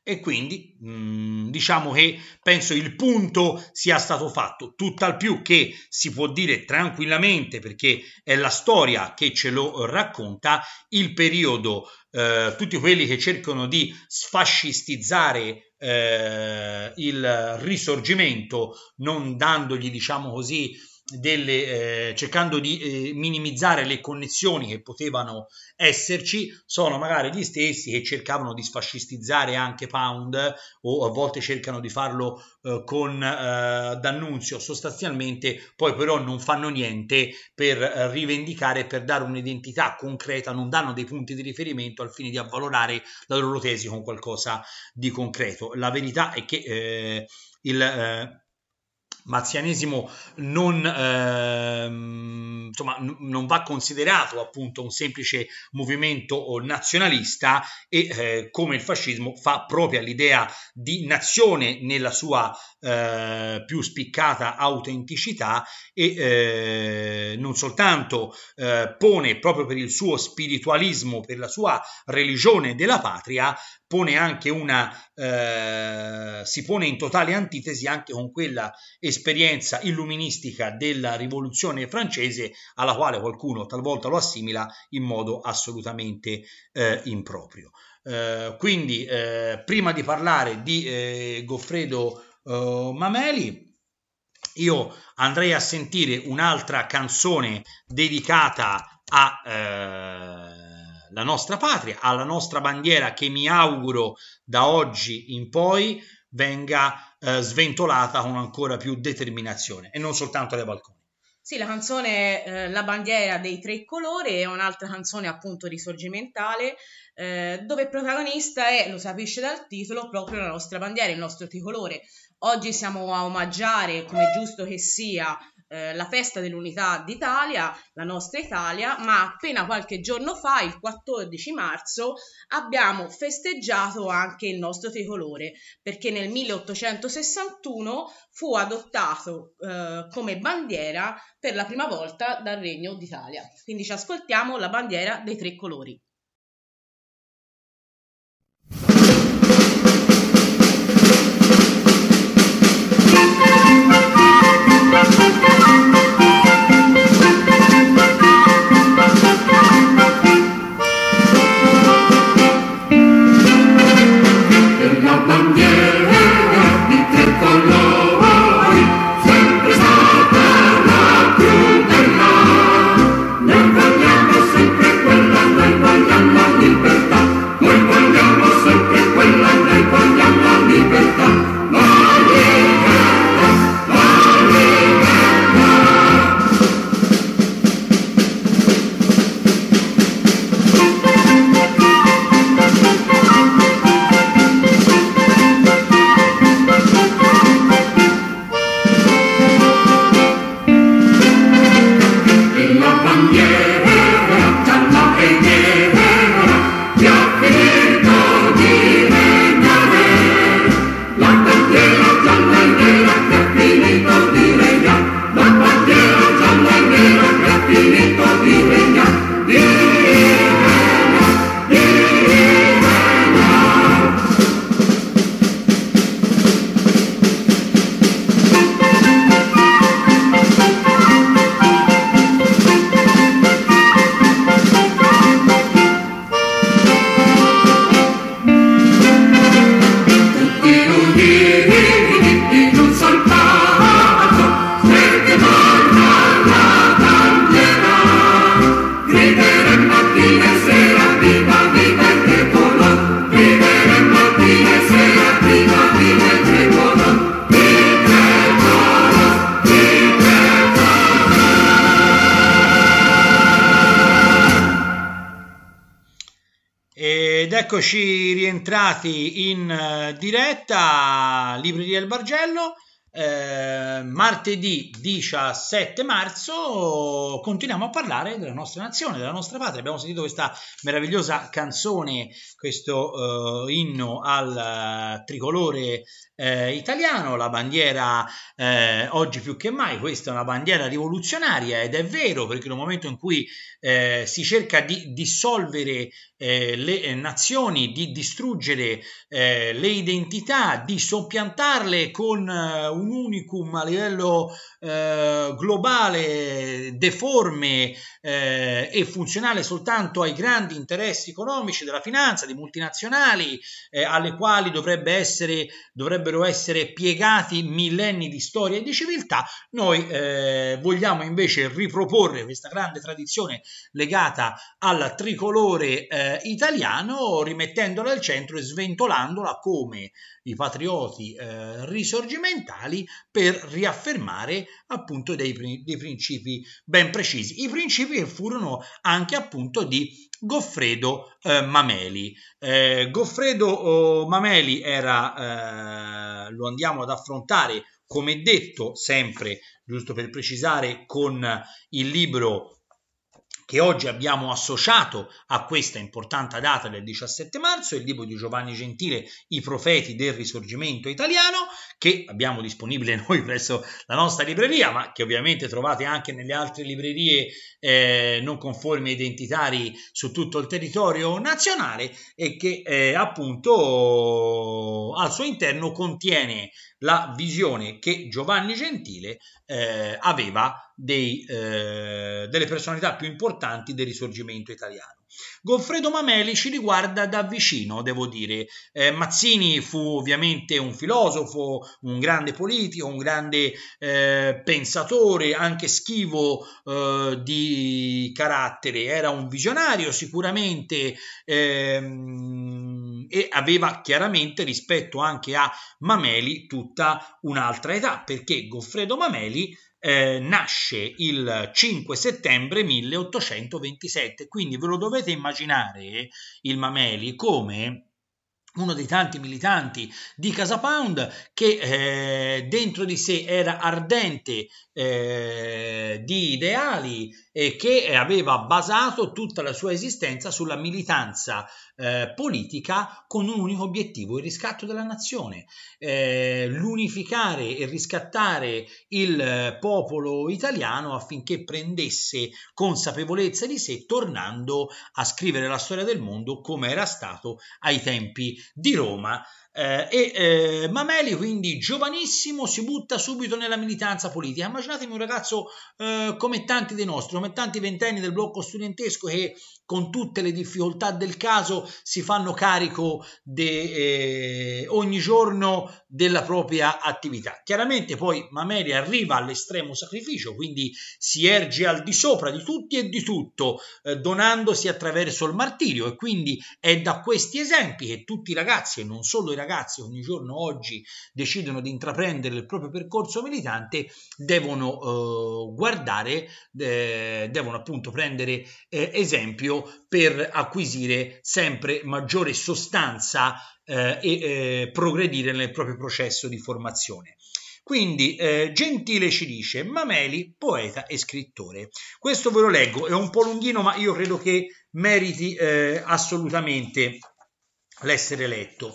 e quindi diciamo che penso il punto sia stato fatto, tutt'al più che si può dire tranquillamente, perché è la storia che ce lo racconta, il periodo, tutti quelli che cercano di sfascistizzare il risorgimento, non dandogli, diciamo così, cercando di minimizzare le connessioni che potevano esserci, sono magari gli stessi che cercavano di sfascistizzare anche Pound, o a volte cercano di farlo con D'Annunzio. Sostanzialmente poi però non fanno niente per rivendicare, per dare un'identità concreta, non danno dei punti di riferimento al fine di avvalorare la loro tesi con qualcosa di concreto. La verità è che il marzianesimo non va considerato appunto un semplice movimento nazionalista, e come il fascismo fa propria l'idea di nazione nella sua più spiccata autenticità, e non soltanto pone, proprio per il suo spiritualismo, per la sua religione della patria, pone anche si pone in totale antitesi anche con quella esperienza illuministica della rivoluzione francese, alla quale qualcuno talvolta lo assimila in modo assolutamente improprio. Quindi prima di parlare di Goffredo Mameli, io andrei a sentire un'altra canzone dedicata alla nostra patria, alla nostra bandiera, che mi auguro da oggi in poi venga sventolata con ancora più determinazione, e non soltanto dai balconi. Sì, la canzone La bandiera dei tre colori è un'altra canzone appunto risorgimentale, dove il protagonista è, lo si capisce dal titolo, proprio la nostra bandiera, il nostro tricolore. Oggi siamo a omaggiare, come è giusto che sia, la festa dell'unità d'Italia, la nostra Italia, ma appena qualche giorno fa, il 14 marzo, abbiamo festeggiato anche il nostro tricolore, perché nel 1861 fu adottato come bandiera per la prima volta dal Regno d'Italia. Quindi ci ascoltiamo La bandiera dei tre colori. Eccoci rientrati in diretta, Libreria Il Bargello. martedì 17 marzo continuiamo a parlare della nostra nazione, della nostra patria. Abbiamo sentito questa meravigliosa canzone, questo inno al tricolore italiano, la bandiera oggi più che mai, questa è una bandiera rivoluzionaria, ed è vero, perché nel momento in cui si cerca di dissolvere le nazioni, di distruggere le identità, di soppiantarle con un unicum a livello globale, deforme e funzionale soltanto ai grandi interessi economici della finanza, di multinazionali, alle quali dovrebbero essere piegati millenni di storia e di civiltà, noi vogliamo invece riproporre questa grande tradizione legata al tricolore italiano, rimettendola al centro e sventolandola come i patrioti risorgimentali, per riaffermare appunto dei principi ben precisi, i principi che furono anche appunto di Goffredo Mameli. Goffredo Mameli era, lo andiamo ad affrontare, come detto, sempre, giusto per precisare, con il libro che oggi abbiamo associato a questa importante data del 17 marzo, il libro di Giovanni Gentile, I profeti del risorgimento italiano, che abbiamo disponibile noi presso la nostra libreria, ma che ovviamente trovate anche nelle altre librerie non conformi e identitari su tutto il territorio nazionale, e che appunto al suo interno contiene la visione che Giovanni Gentile aveva delle personalità più importanti del risorgimento italiano. Goffredo Mameli ci riguarda da vicino, devo dire. Mazzini fu ovviamente un filosofo, un grande politico, un grande pensatore, anche schivo di carattere, era un visionario sicuramente, e aveva chiaramente, rispetto anche a Mameli, tutta un'altra età, perché Goffredo Mameli nasce il 5 settembre 1827, quindi ve lo dovete immaginare il Mameli come uno dei tanti militanti di Casa Pound che dentro di sé era ardente di ideali e che aveva basato tutta la sua esistenza sulla militanza politica, con un unico obiettivo: il riscatto della nazione, l'unificare e riscattare il popolo italiano affinché prendesse consapevolezza di sé, tornando a scrivere la storia del mondo come era stato ai tempi di Roma. Mameli, quindi giovanissimo, si butta subito nella militanza politica. Immaginatevi un ragazzo come tanti dei nostri, come tanti ventenni del blocco studentesco, che con tutte le difficoltà del caso si fanno carico ogni giorno della propria attività. Chiaramente poi Mameli arriva all'estremo sacrificio, quindi si erge al di sopra di tutti e di tutto, donandosi attraverso il martirio, e quindi è da questi esempi che tutti i ragazzi, e non solo i ragazzi, ogni giorno oggi decidono di intraprendere il proprio percorso militante, devono guardare, devono appunto prendere esempio per acquisire sempre maggiore sostanza e progredire nel proprio processo di formazione. Quindi Gentile ci dice: Mameli, poeta e scrittore. Questo ve lo leggo, è un po' lunghino, ma io credo che meriti assolutamente l'essere letto.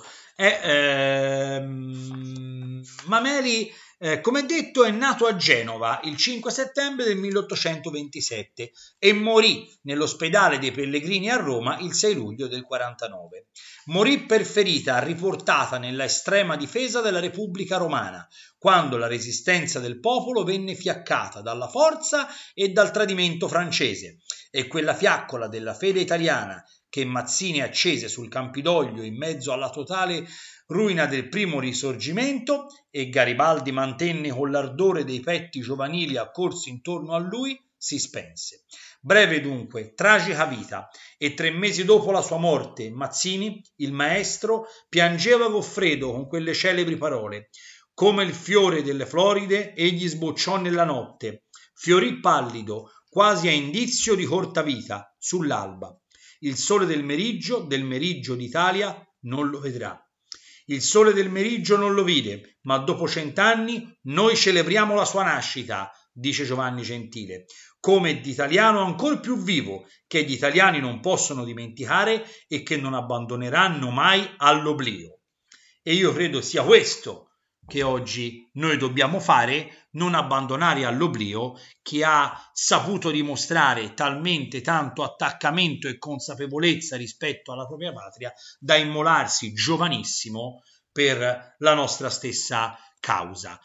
Mameli, come detto, è nato a Genova il 5 settembre del 1827 e morì nell'ospedale dei Pellegrini a Roma il 6 luglio del 49. Morì per ferita riportata nella estrema difesa della Repubblica Romana, quando la resistenza del popolo venne fiaccata dalla forza e dal tradimento francese, e quella fiaccola della fede italiana che Mazzini accese sul Campidoglio in mezzo alla totale ruina del primo risorgimento, e Garibaldi mantenne con l'ardore dei petti giovanili accorsi intorno a lui, si spense. Breve dunque, tragica vita, e 3 mesi dopo la sua morte Mazzini, il maestro, piangeva Goffredo con quelle celebri parole: come il fiore delle Floride egli sbocciò nella notte, fiorì pallido, quasi a indizio di corta vita, sull'alba. Il sole del meriggio d'Italia non lo vedrà. Il sole del meriggio non lo vide, ma dopo 100 anni noi celebriamo la sua nascita, dice Giovanni Gentile, come d'italiano ancor più vivo, che gli italiani non possono dimenticare e che non abbandoneranno mai all'oblio. E io credo sia questo che oggi noi dobbiamo fare, non abbandonare all'oblio chi ha saputo dimostrare talmente tanto attaccamento e consapevolezza rispetto alla propria patria da immolarsi giovanissimo per la nostra stessa causa.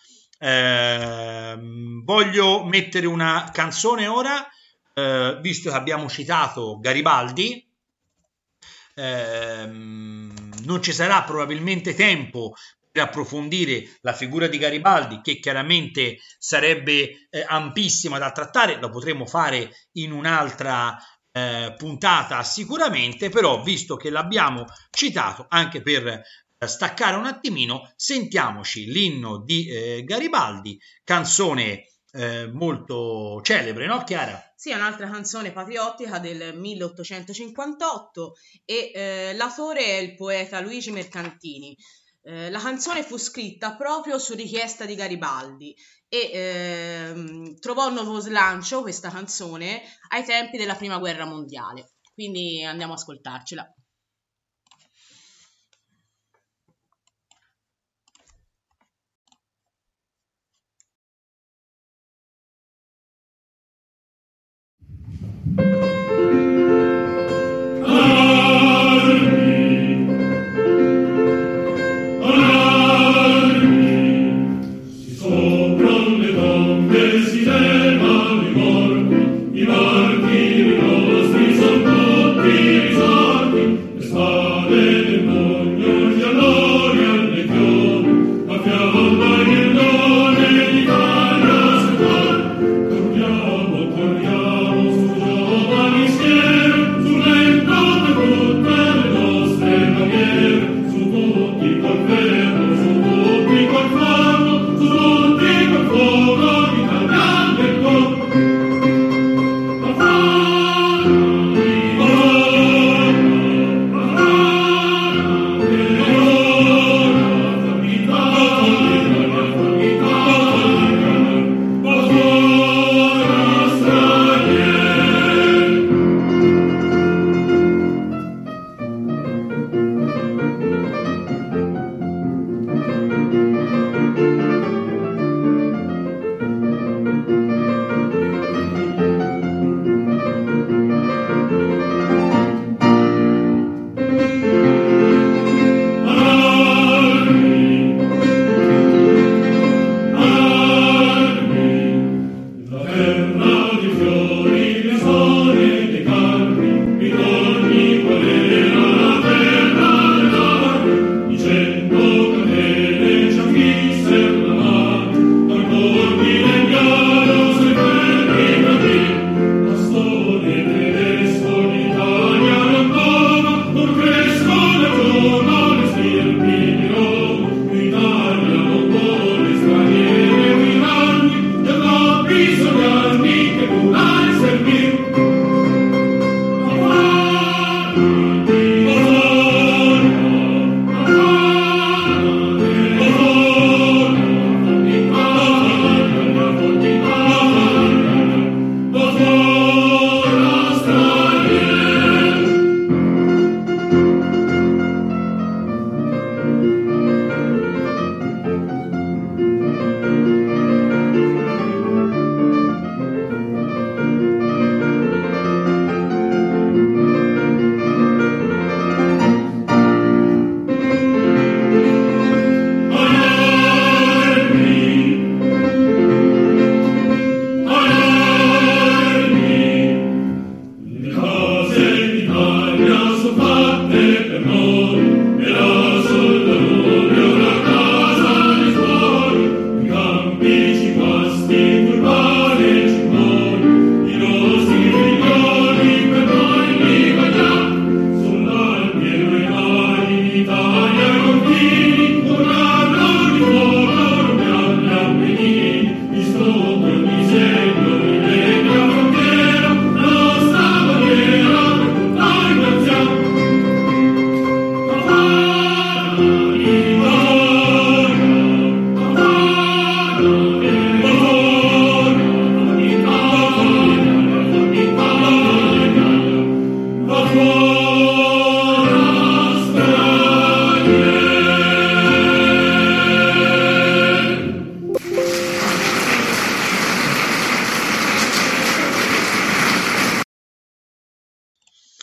Voglio mettere una canzone ora, visto che abbiamo citato Garibaldi. Non ci sarà probabilmente tempo per approfondire la figura di Garibaldi, che chiaramente sarebbe ampissima da trattare, lo potremo fare in un'altra puntata sicuramente, però visto che l'abbiamo citato, anche per staccare un attimino, sentiamoci l'inno di Garibaldi, canzone molto celebre, no Chiara? Sì, è un'altra canzone patriottica del 1858 e l'autore è il poeta Luigi Mercantini. La canzone fu scritta proprio su richiesta di Garibaldi e trovò nuovo slancio questa canzone ai tempi della Prima Guerra Mondiale. Quindi andiamo ad ascoltarcela.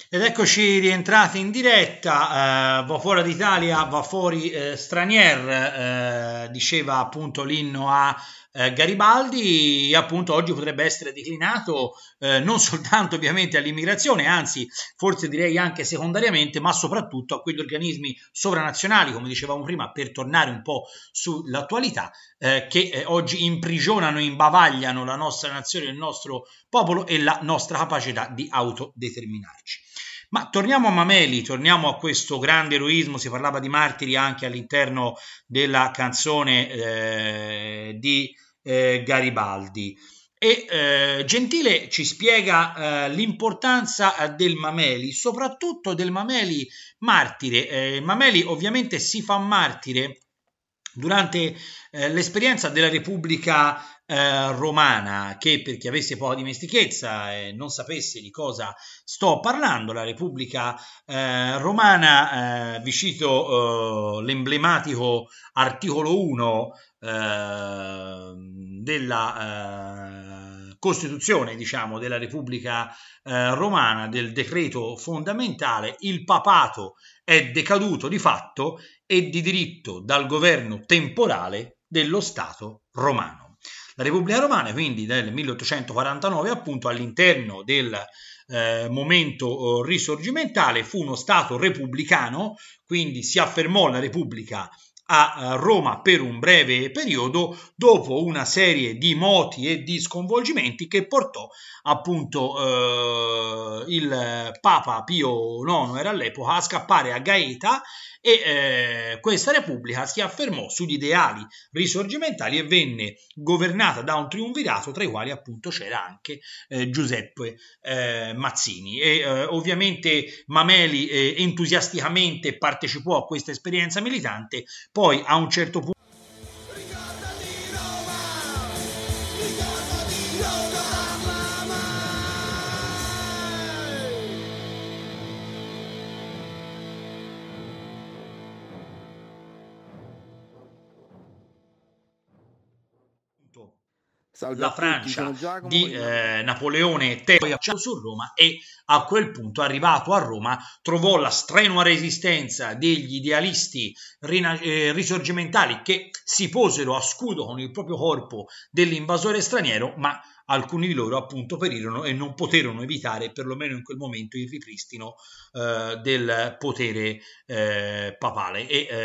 Ed eccoci rientrati in diretta, va fuori d'Italia, va fuori stranier, diceva appunto l'inno a Garibaldi, appunto oggi potrebbe essere declinato non soltanto ovviamente all'immigrazione, anzi forse direi anche secondariamente, ma soprattutto a quegli organismi sovranazionali, come dicevamo prima, per tornare un po' sull'attualità, che oggi imprigionano, imbavagliano la nostra nazione, il nostro popolo e la nostra capacità di autodeterminarci. Ma torniamo a Mameli, torniamo a questo grande eroismo. Si parlava di martiri anche all'interno della canzone di Garibaldi, e Gentile ci spiega l'importanza del Mameli, soprattutto del Mameli martire. Mameli ovviamente si fa martire durante l'esperienza della Repubblica Romana, che per chi avesse poca dimestichezza e non sapesse di cosa sto parlando, la Repubblica Romana, vi cito l'emblematico articolo 1 della Costituzione, diciamo, della Repubblica Romana, del decreto fondamentale: il papato è decaduto di fatto e di diritto dal governo temporale dello Stato romano. La Repubblica Romana, quindi nel 1849, appunto all'interno del momento risorgimentale, fu uno Stato repubblicano, quindi si affermò la Repubblica a Roma per un breve periodo, dopo una serie di moti e di sconvolgimenti che portò appunto il Papa Pio IX era all'epoca a scappare a Gaeta, e questa Repubblica si affermò sugli ideali risorgimentali e venne governata da un triumvirato, tra i quali appunto c'era anche Giuseppe Mazzini, e ovviamente Mameli entusiasticamente partecipò a questa esperienza militante. Poi a un certo punto la Francia di Napoleone III su Roma, e a quel punto, arrivato a Roma, trovò la strenua resistenza degli idealisti risorgimentali, che si posero a scudo con il proprio corpo dell'invasore straniero, ma alcuni di loro appunto perirono e non poterono evitare, perlomeno in quel momento, il ripristino del potere papale,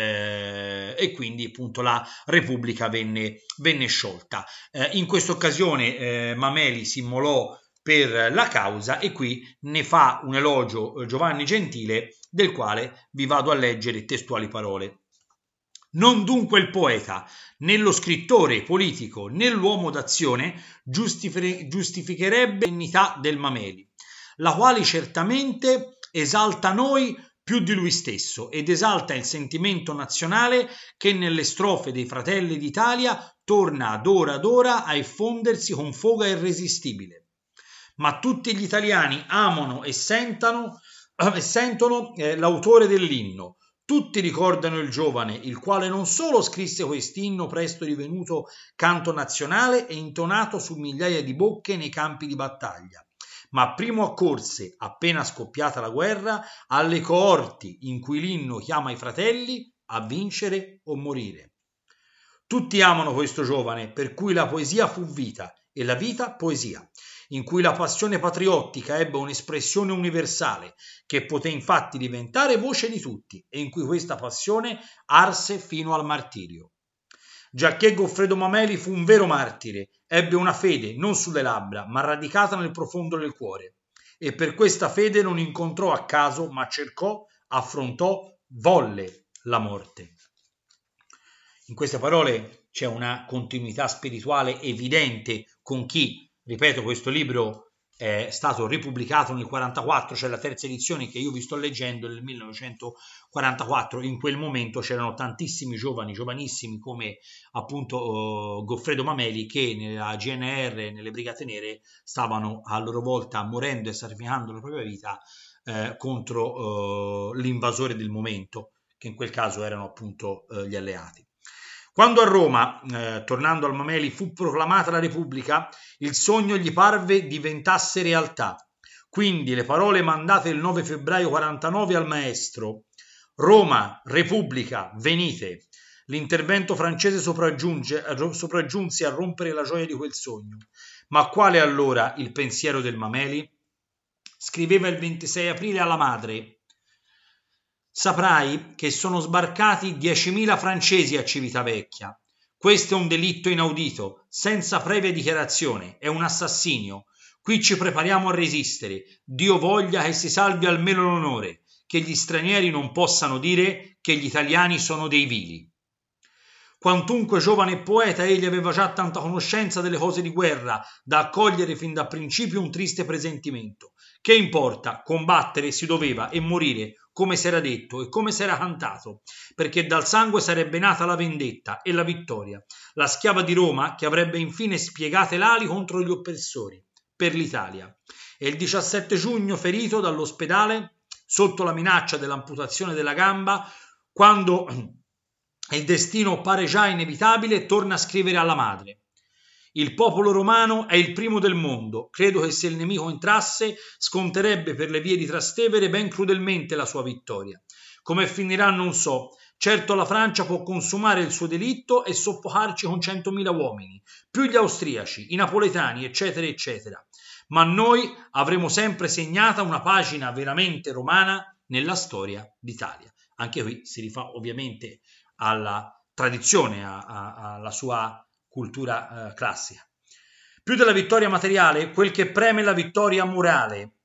e quindi appunto la Repubblica venne sciolta. In questa occasione Mameli si immolò per la causa, e qui ne fa un elogio Giovanni Gentile, del quale vi vado a leggere testuali parole. Non dunque il poeta, né lo scrittore politico, né l'uomo d'azione giustificherebbe l'indennità del Mameli, la quale certamente esalta noi più di lui stesso, ed esalta il sentimento nazionale che nelle strofe dei Fratelli d'Italia torna d'ora ad ora a effondersi con foga irresistibile. Ma tutti gli italiani amano e sentono l'autore dell'inno. Tutti ricordano il giovane, il quale non solo scrisse quest'inno presto divenuto canto nazionale e intonato su migliaia di bocche nei campi di battaglia, ma primo accorse, appena scoppiata la guerra, alle coorti in cui l'inno chiama i fratelli a vincere o morire. Tutti amano questo giovane, per cui la poesia fu vita e la vita poesia, in cui la passione patriottica ebbe un'espressione universale, che poté infatti diventare voce di tutti, e in cui questa passione arse fino al martirio. Giacché Goffredo Mameli fu un vero martire, ebbe una fede non sulle labbra, ma radicata nel profondo del cuore, e per questa fede non incontrò a caso, ma cercò, affrontò, volle la morte. In queste parole c'è una continuità spirituale evidente con chi, ripeto, questo libro è stato ripubblicato nel 1944, c'è la terza edizione che io vi sto leggendo nel 1944. In quel momento c'erano tantissimi giovanissimi come appunto Goffredo Mameli, che nella GNR, nelle Brigate Nere, stavano a loro volta morendo e sacrificando la propria vita contro l'invasore del momento, che in quel caso erano appunto gli alleati. Quando a Roma, tornando al Mameli, fu proclamata la Repubblica, il sogno gli parve diventasse realtà. Quindi le parole mandate il 9 febbraio 49 al maestro: Roma, Repubblica, venite. L'intervento francese sopraggiunse a rompere la gioia di quel sogno. Ma quale allora il pensiero del Mameli? Scriveva il 26 aprile alla madre: saprai che sono sbarcati 10.000 francesi a Civitavecchia. Questo è un delitto inaudito, senza previa dichiarazione, è un assassinio. Qui ci prepariamo a resistere. Dio voglia che si salvi almeno l'onore, che gli stranieri non possano dire che gli italiani sono dei vili. Quantunque giovane poeta, egli aveva già tanta conoscenza delle cose di guerra da accogliere fin da principio un triste presentimento. Che importa? Combattere si doveva e morire, come s'era detto e come s'era cantato, perché dal sangue sarebbe nata la vendetta e la vittoria, la schiava di Roma che avrebbe infine spiegate l'ali contro gli oppressori, per l'Italia. E il 17 giugno, ferito dall'ospedale, sotto la minaccia dell'amputazione della gamba, quando il destino pare già inevitabile, torna a scrivere alla madre: il popolo romano è il primo del mondo, credo che se il nemico entrasse sconterebbe per le vie di Trastevere ben crudelmente la sua vittoria. Come finirà non so, certo la Francia può consumare il suo delitto e soffocarci con 100.000 uomini, più gli austriaci, i napoletani, eccetera eccetera, ma noi avremo sempre segnata una pagina veramente romana nella storia d'Italia. Anche qui si rifà ovviamente alla tradizione, alla sua cultura classica. Più della vittoria materiale, quel che preme è la vittoria morale.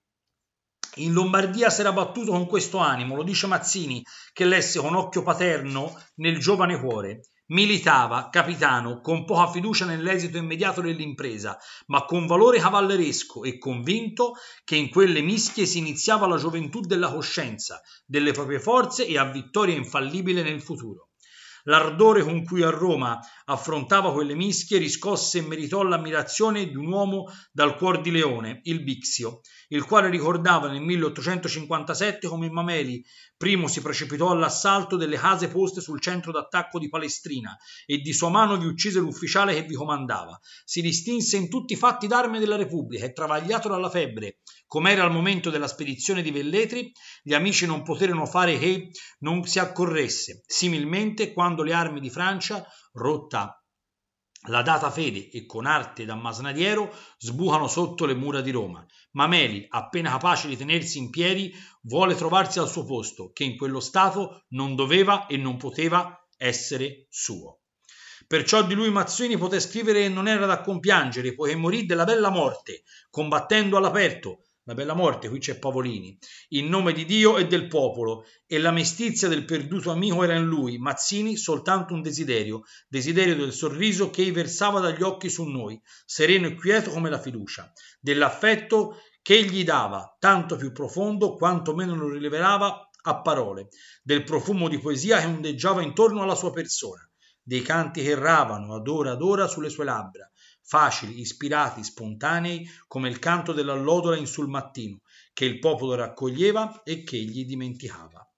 In Lombardia si era battuto con questo animo, lo dice Mazzini, che lesse con occhio paterno nel giovane cuore. Militava, capitano, con poca fiducia nell'esito immediato dell'impresa, ma con valore cavalleresco e convinto che in quelle mischie si iniziava la gioventù della coscienza, delle proprie forze e a vittoria infallibile nel futuro. L'ardore con cui a Roma affrontava quelle mischie riscosse e meritò l'ammirazione di un uomo dal cuor di leone, il Bixio, il quale ricordava nel 1857 come Mameli primo si precipitò all'assalto delle case poste sul centro d'attacco di Palestrina e di sua mano vi uccise l'ufficiale che vi comandava. Si distinse in tutti i fatti d'arme della Repubblica e travagliato dalla febbre, come era al momento della spedizione di Velletri, gli amici non poterono fare che non si accorresse. Similmente, quando le armi di Francia, rotta la data fede e con arte da masnadiero, sbucano sotto le mura di Roma. Mameli, appena capace di tenersi in piedi, vuole trovarsi al suo posto, che in quello stato non doveva e non poteva essere suo. Perciò di lui Mazzini poté scrivere che non era da compiangere, poiché morì della bella morte, combattendo all'aperto. La bella morte, qui c'è Pavolini, in nome di Dio e del popolo, e la mestizia del perduto amico era in lui, Mazzini, soltanto un desiderio del sorriso che egli versava dagli occhi su noi, sereno e quieto come la fiducia, dell'affetto che egli dava, tanto più profondo quanto meno lo rivelava a parole, del profumo di poesia che ondeggiava intorno alla sua persona, dei canti che erravano ad ora sulle sue labbra, facili, ispirati, spontanei, come il canto dell'allodola in sul mattino, che il popolo raccoglieva e che egli dimenticava.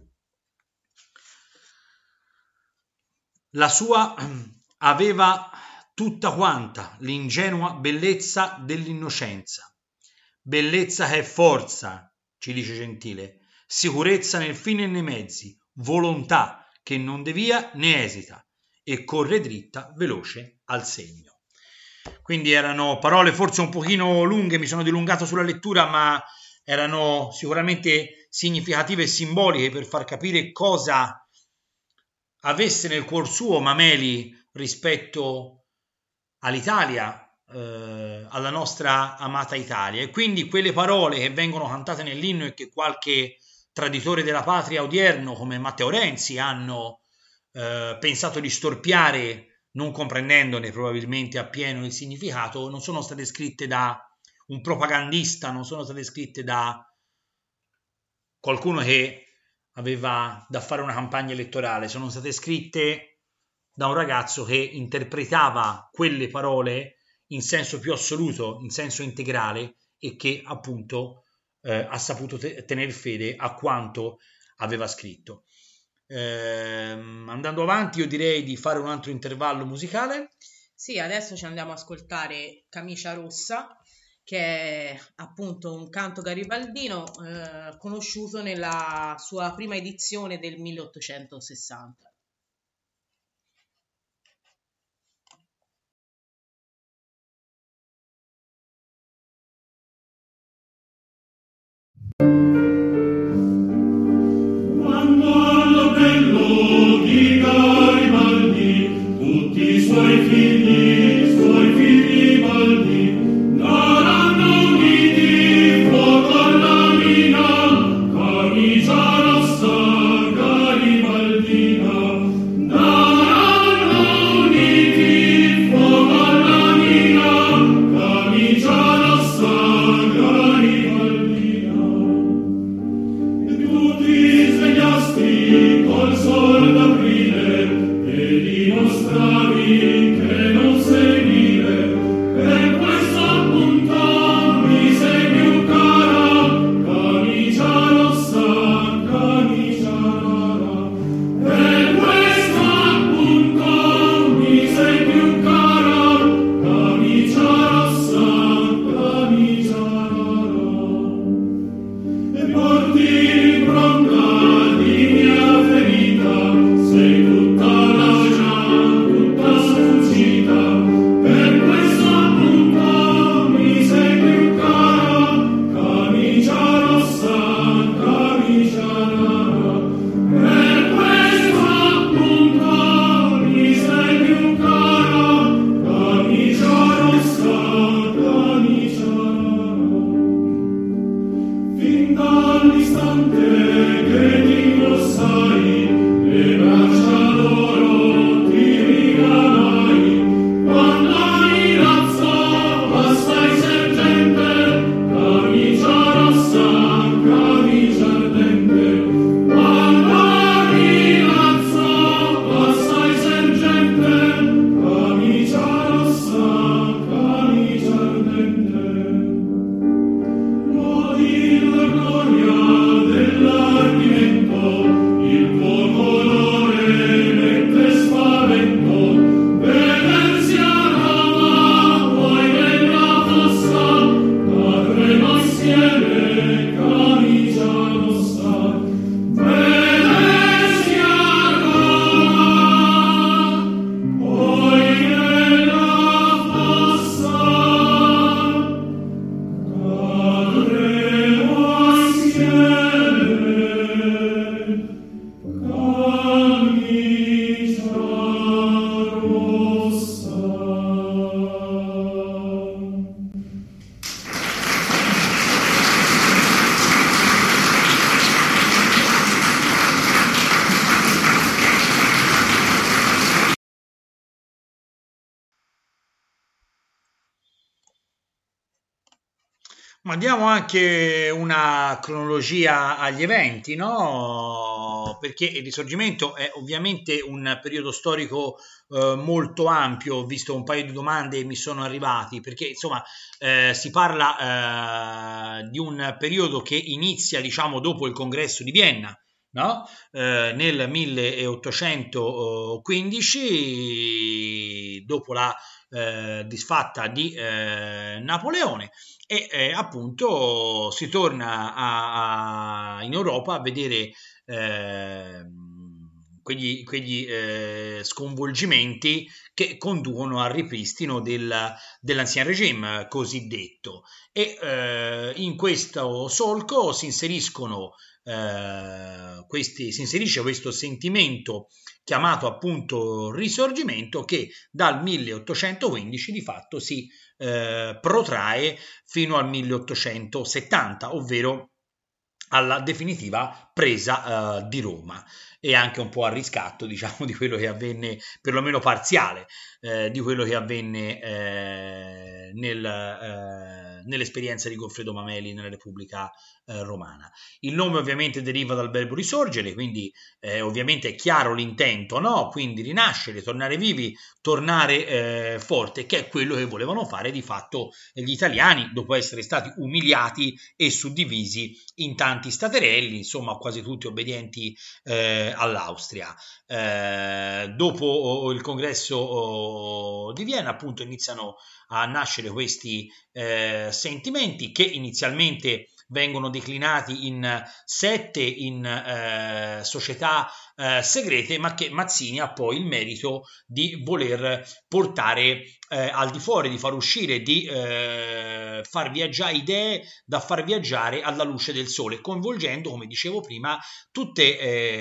La sua aveva tutta quanta l'ingenua bellezza dell'innocenza. Bellezza che è forza, ci dice Gentile, sicurezza nel fine e nei mezzi, volontà che non devia né esita e corre dritta, veloce al segno. Quindi erano parole forse un pochino lunghe, mi sono dilungato sulla lettura, ma erano sicuramente significative e simboliche per far capire cosa avesse nel cuor suo Mameli rispetto all'Italia, alla nostra amata Italia. E quindi quelle parole che vengono cantate nell'inno e che qualche traditore della patria odierno come Matteo Renzi hanno pensato di storpiare, non comprendendone probabilmente appieno il significato, non sono state scritte da un propagandista, non sono state scritte da qualcuno che aveva da fare una campagna elettorale, sono state scritte da un ragazzo che interpretava quelle parole in senso più assoluto, in senso integrale, e che appunto ha saputo tenere fede a quanto aveva scritto. Andando avanti, io direi di fare un altro intervallo musicale. Sì, adesso ci andiamo ad ascoltare Camicia Rossa, che è appunto un canto garibaldino conosciuto nella sua prima edizione del 1860. Quando all'appello di Garibaldi tutti i suoi figli baldi daranno uniti fuoco alla mina, camicia rossa garibaldina. Daranno uniti fuoco alla mina, camicia rossa garibaldina. E tutti svegliasti col sol d'aprile e dimostravi che non seguire. Per questo appunto mi sei più cara, camicia rossa, camicia rara. Per questo appunto mi sei più cara, camicia rossa, camicia rara. E porti l'impronta di mia ferita, sei tutta lascia, tutta sfuggita. Per questo appunto mi sei più cara, camicia rossa, camicia rara. Per questo appunto mi sei più cara, camicia rossa, camicia rara. Fin dall'istante che ti ingrossai, le braccia d'oro ti rigamai. Quando mi razzo, passai sergente, camicia rossa, camicia ardente. Quando mi razzo, passai sergente, camicia rossa, camicia ardente. Lodi la gloria dell'ardimento, il tuo colore mette spavento. Vedersi a Roma, poi nella fossa, cadremo insieme, camicia rossa. Vedersi a Roma, poi nella fossa, cadremo insieme, camicia rossa. Ma diamo anche una cronologia agli eventi, no? Perché il Risorgimento è ovviamente un periodo storico molto ampio. Ho visto un paio di domande mi sono arrivati, perché insomma si parla di un periodo che inizia, diciamo, dopo il congresso di Vienna, no? Nel 1815, dopo la disfatta di Napoleone. E appunto si torna in Europa a vedere quegli sconvolgimenti che conducono al ripristino dell'ancien regime cosiddetto. E in questo solco si inseriscono si inserisce questo sentimento chiamato appunto Risorgimento, che dal 1815 di fatto si protrae fino al 1870, ovvero alla definitiva presa di Roma, e anche un po' a riscatto, diciamo, di quello che avvenne, perlomeno parziale, di quello che avvenne nell'esperienza di Goffredo Mameli nella Repubblica Romana. Il nome ovviamente deriva dal verbo risorgere, quindi ovviamente è chiaro l'intento, no? Quindi rinascere, tornare vivi, tornare forte, che è quello che volevano fare di fatto gli italiani dopo essere stati umiliati e suddivisi in tanti staterelli, insomma quasi tutti obbedienti all'Austria. Dopo il congresso di Vienna appunto iniziano a nascere questi sentimenti che inizialmente vengono declinati in 7 in società segrete, ma che Mazzini ha poi il merito di voler portare al di fuori, di far uscire, di far viaggiare idee da far viaggiare alla luce del sole, coinvolgendo, come dicevo prima, tutte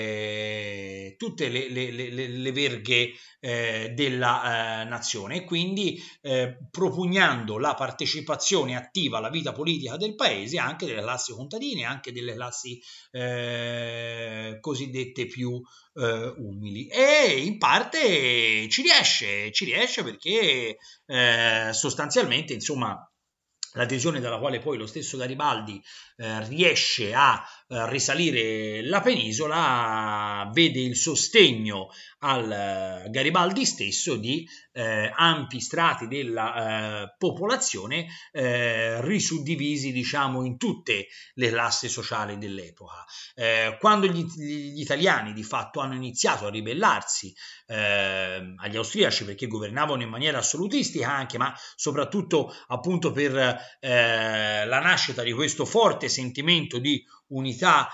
le verghe della nazione, e quindi propugnando la partecipazione attiva alla vita politica del paese anche delle classi contadine, anche delle classi cosiddette più umili, e in parte ci riesce perché sostanzialmente, insomma, l'adesione dalla quale poi lo stesso Garibaldi riesce a risalire la penisola vede il sostegno al Garibaldi stesso di ampi strati della popolazione risuddivisi, diciamo, in tutte le classi sociali dell'epoca. Quando gli italiani di fatto hanno iniziato a ribellarsi agli austriaci, perché governavano in maniera assolutistica anche, ma soprattutto appunto per la nascita di questo forte sentimento di unità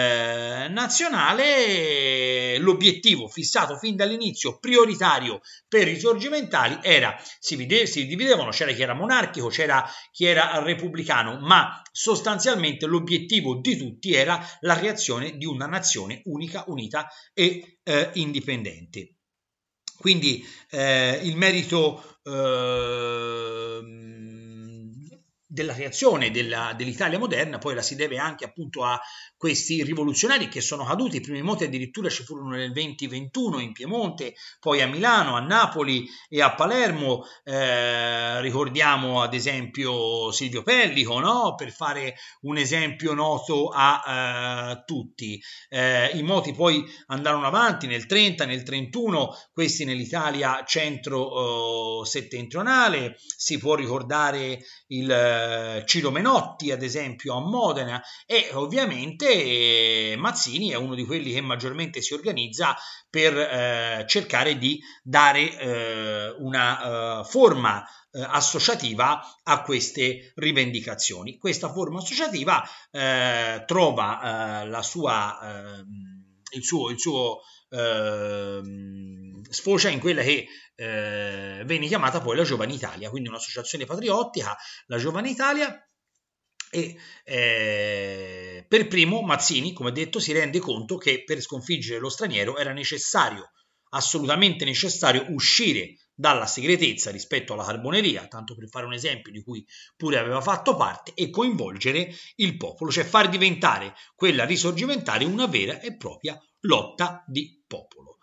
nazionale, l'obiettivo fissato fin dall'inizio prioritario per i risorgimentali era, si dividevano, c'era chi era monarchico, c'era chi era repubblicano, ma sostanzialmente l'obiettivo di tutti era la creazione di una nazione unica, unita e indipendente. Quindi il merito della creazione dell'Italia moderna poi la si deve anche appunto a questi rivoluzionari che sono caduti. I primi moti addirittura ci furono nel 2021 in Piemonte, poi a Milano, a Napoli e a Palermo. Ricordiamo ad esempio Silvio Pellico, no? Per fare un esempio noto a tutti. I moti poi andarono avanti nel 30, nel 31, questi nell'Italia centro-settentrionale. Si può ricordare il Ciro Menotti ad esempio a Modena, e ovviamente Mazzini è uno di quelli che maggiormente si organizza per cercare di dare una forma associativa a queste rivendicazioni. Questa forma associativa trova il suo sfocia in quella che venne chiamata poi la Giovane Italia, quindi un'associazione patriottica, la Giovane Italia. E per primo Mazzini, come detto, si rende conto che per sconfiggere lo straniero era necessario, assolutamente necessario, uscire dalla segretezza rispetto alla carboneria, tanto per fare un esempio di cui pure aveva fatto parte, e coinvolgere il popolo, cioè far diventare quella risorgimentale una vera e propria lotta di popolo.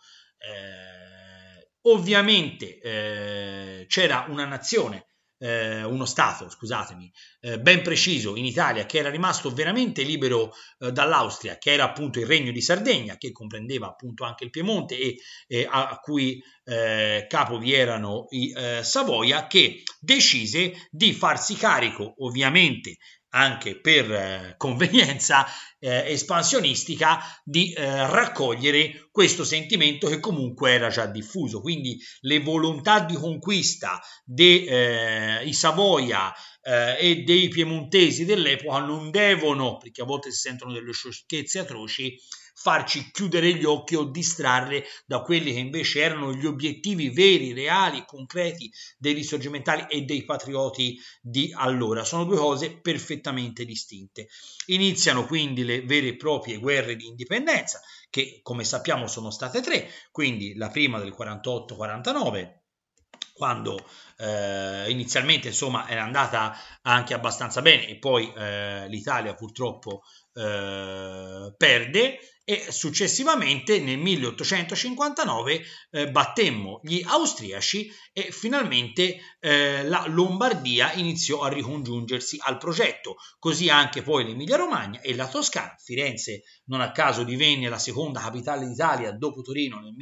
Ovviamente c'era una nazione, uno Stato, scusatemi, ben preciso in Italia, che era rimasto veramente libero dall'Austria, che era appunto il Regno di Sardegna, che comprendeva appunto anche il Piemonte e a cui capo vi erano i Savoia, che decise di farsi carico, ovviamente anche per convenienza espansionistica, di raccogliere questo sentimento che comunque era già diffuso. Quindi le volontà di conquista dei Savoia e dei piemontesi dell'epoca non devono, perché a volte si sentono delle sciocchezze atroci, farci chiudere gli occhi o distrarre da quelli che invece erano gli obiettivi veri, reali, concreti dei risorgimentali e dei patrioti di allora. Sono due cose perfettamente distinte. Iniziano quindi le vere e proprie guerre di indipendenza, che come sappiamo sono state 3, quindi la prima del 48-49, quando inizialmente insomma era andata anche abbastanza bene, e poi l'Italia purtroppo perde, e successivamente nel 1859 battemmo gli austriaci e finalmente la Lombardia iniziò a ricongiungersi al progetto, così anche poi l'Emilia Romagna e la Toscana. Firenze non a caso divenne la seconda capitale d'Italia dopo Torino nel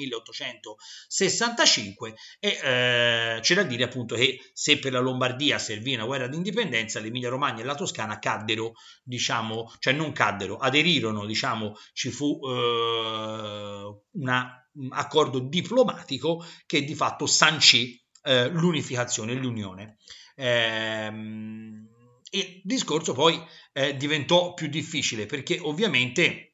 1865, e c'è da dire appunto che se per la Lombardia servì una guerra di indipendenza, l'Emilia Romagna e la Toscana caddero, diciamo, cioè non caddero, aderirono, diciamo, ci fu un accordo diplomatico che di fatto sancì l'unificazione e l'unione. Il discorso poi diventò più difficile perché ovviamente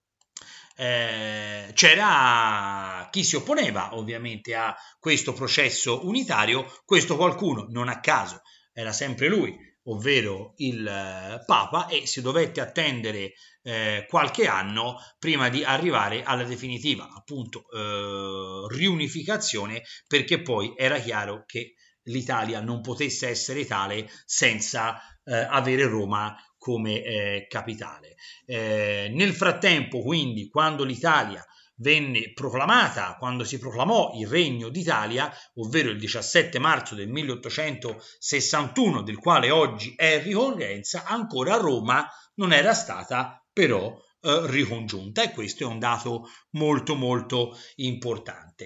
c'era chi si opponeva ovviamente a questo processo unitario. Questo qualcuno, non a caso, era sempre lui, ovvero il Papa, e si dovette attendere qualche anno prima di arrivare alla definitiva, appunto, riunificazione, perché poi era chiaro che l'Italia non potesse essere tale senza avere Roma come capitale. Nel frattempo, quindi, quando l'Italia venne proclamata, quando si proclamò il Regno d'Italia, ovvero il 17 marzo del 1861, del quale oggi è ricorrenza, ancora Roma non era stata però ricongiunta, e questo è un dato molto molto importante.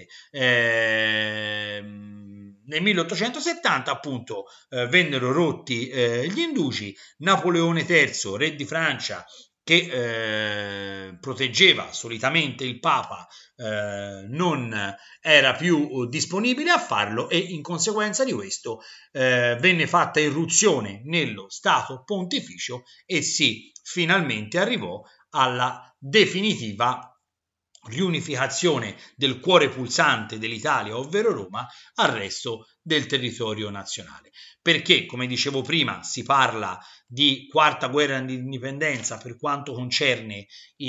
Nel 1870 appunto vennero rotti gli indugi. Napoleone III, re di Francia, che proteggeva solitamente il Papa, non era più disponibile a farlo, e in conseguenza di questo venne fatta irruzione nello Stato Pontificio e si finalmente arrivò alla definitiva riunificazione del cuore pulsante dell'Italia, ovvero Roma, al resto del territorio nazionale. Perché, come dicevo prima, si parla di quarta guerra di indipendenza per quanto concerne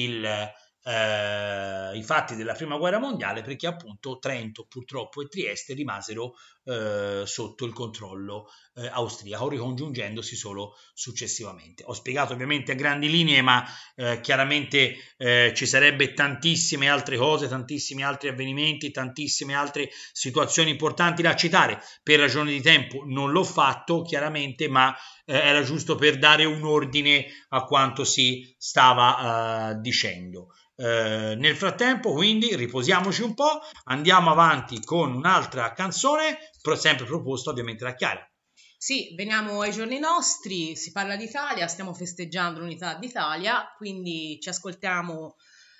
i fatti della prima guerra mondiale? Perché appunto Trento purtroppo e Trieste rimasero sotto il controllo austriaco, ricongiungendosi solo successivamente. Ho spiegato ovviamente a grandi linee, ma chiaramente ci sarebbe tantissime altre cose, tantissimi altri avvenimenti, tantissime altre situazioni importanti da citare. Per ragioni di tempo non l'ho fatto chiaramente, ma era giusto per dare un ordine a quanto si stava dicendo. Nel frattempo, quindi, riposiamoci un po', andiamo avanti con un'altra canzone, sempre proposta ovviamente da Chiara. Sì, veniamo ai giorni nostri, si parla d'Italia, stiamo festeggiando l'unità d'Italia, quindi ci ascoltiamo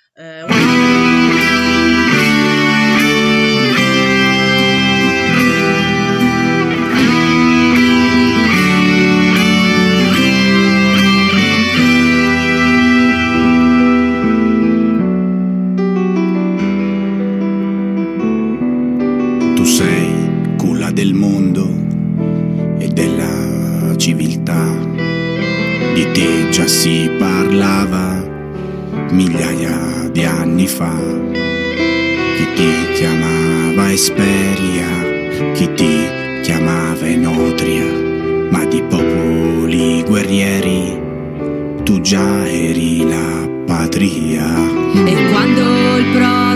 Tu sei culla del mondo e della civiltà, di te già si parlava migliaia di anni fa. Chi ti chiamava Esperia, chi ti chiamava Enotria, ma di popoli guerrieri tu già eri la patria. E quando il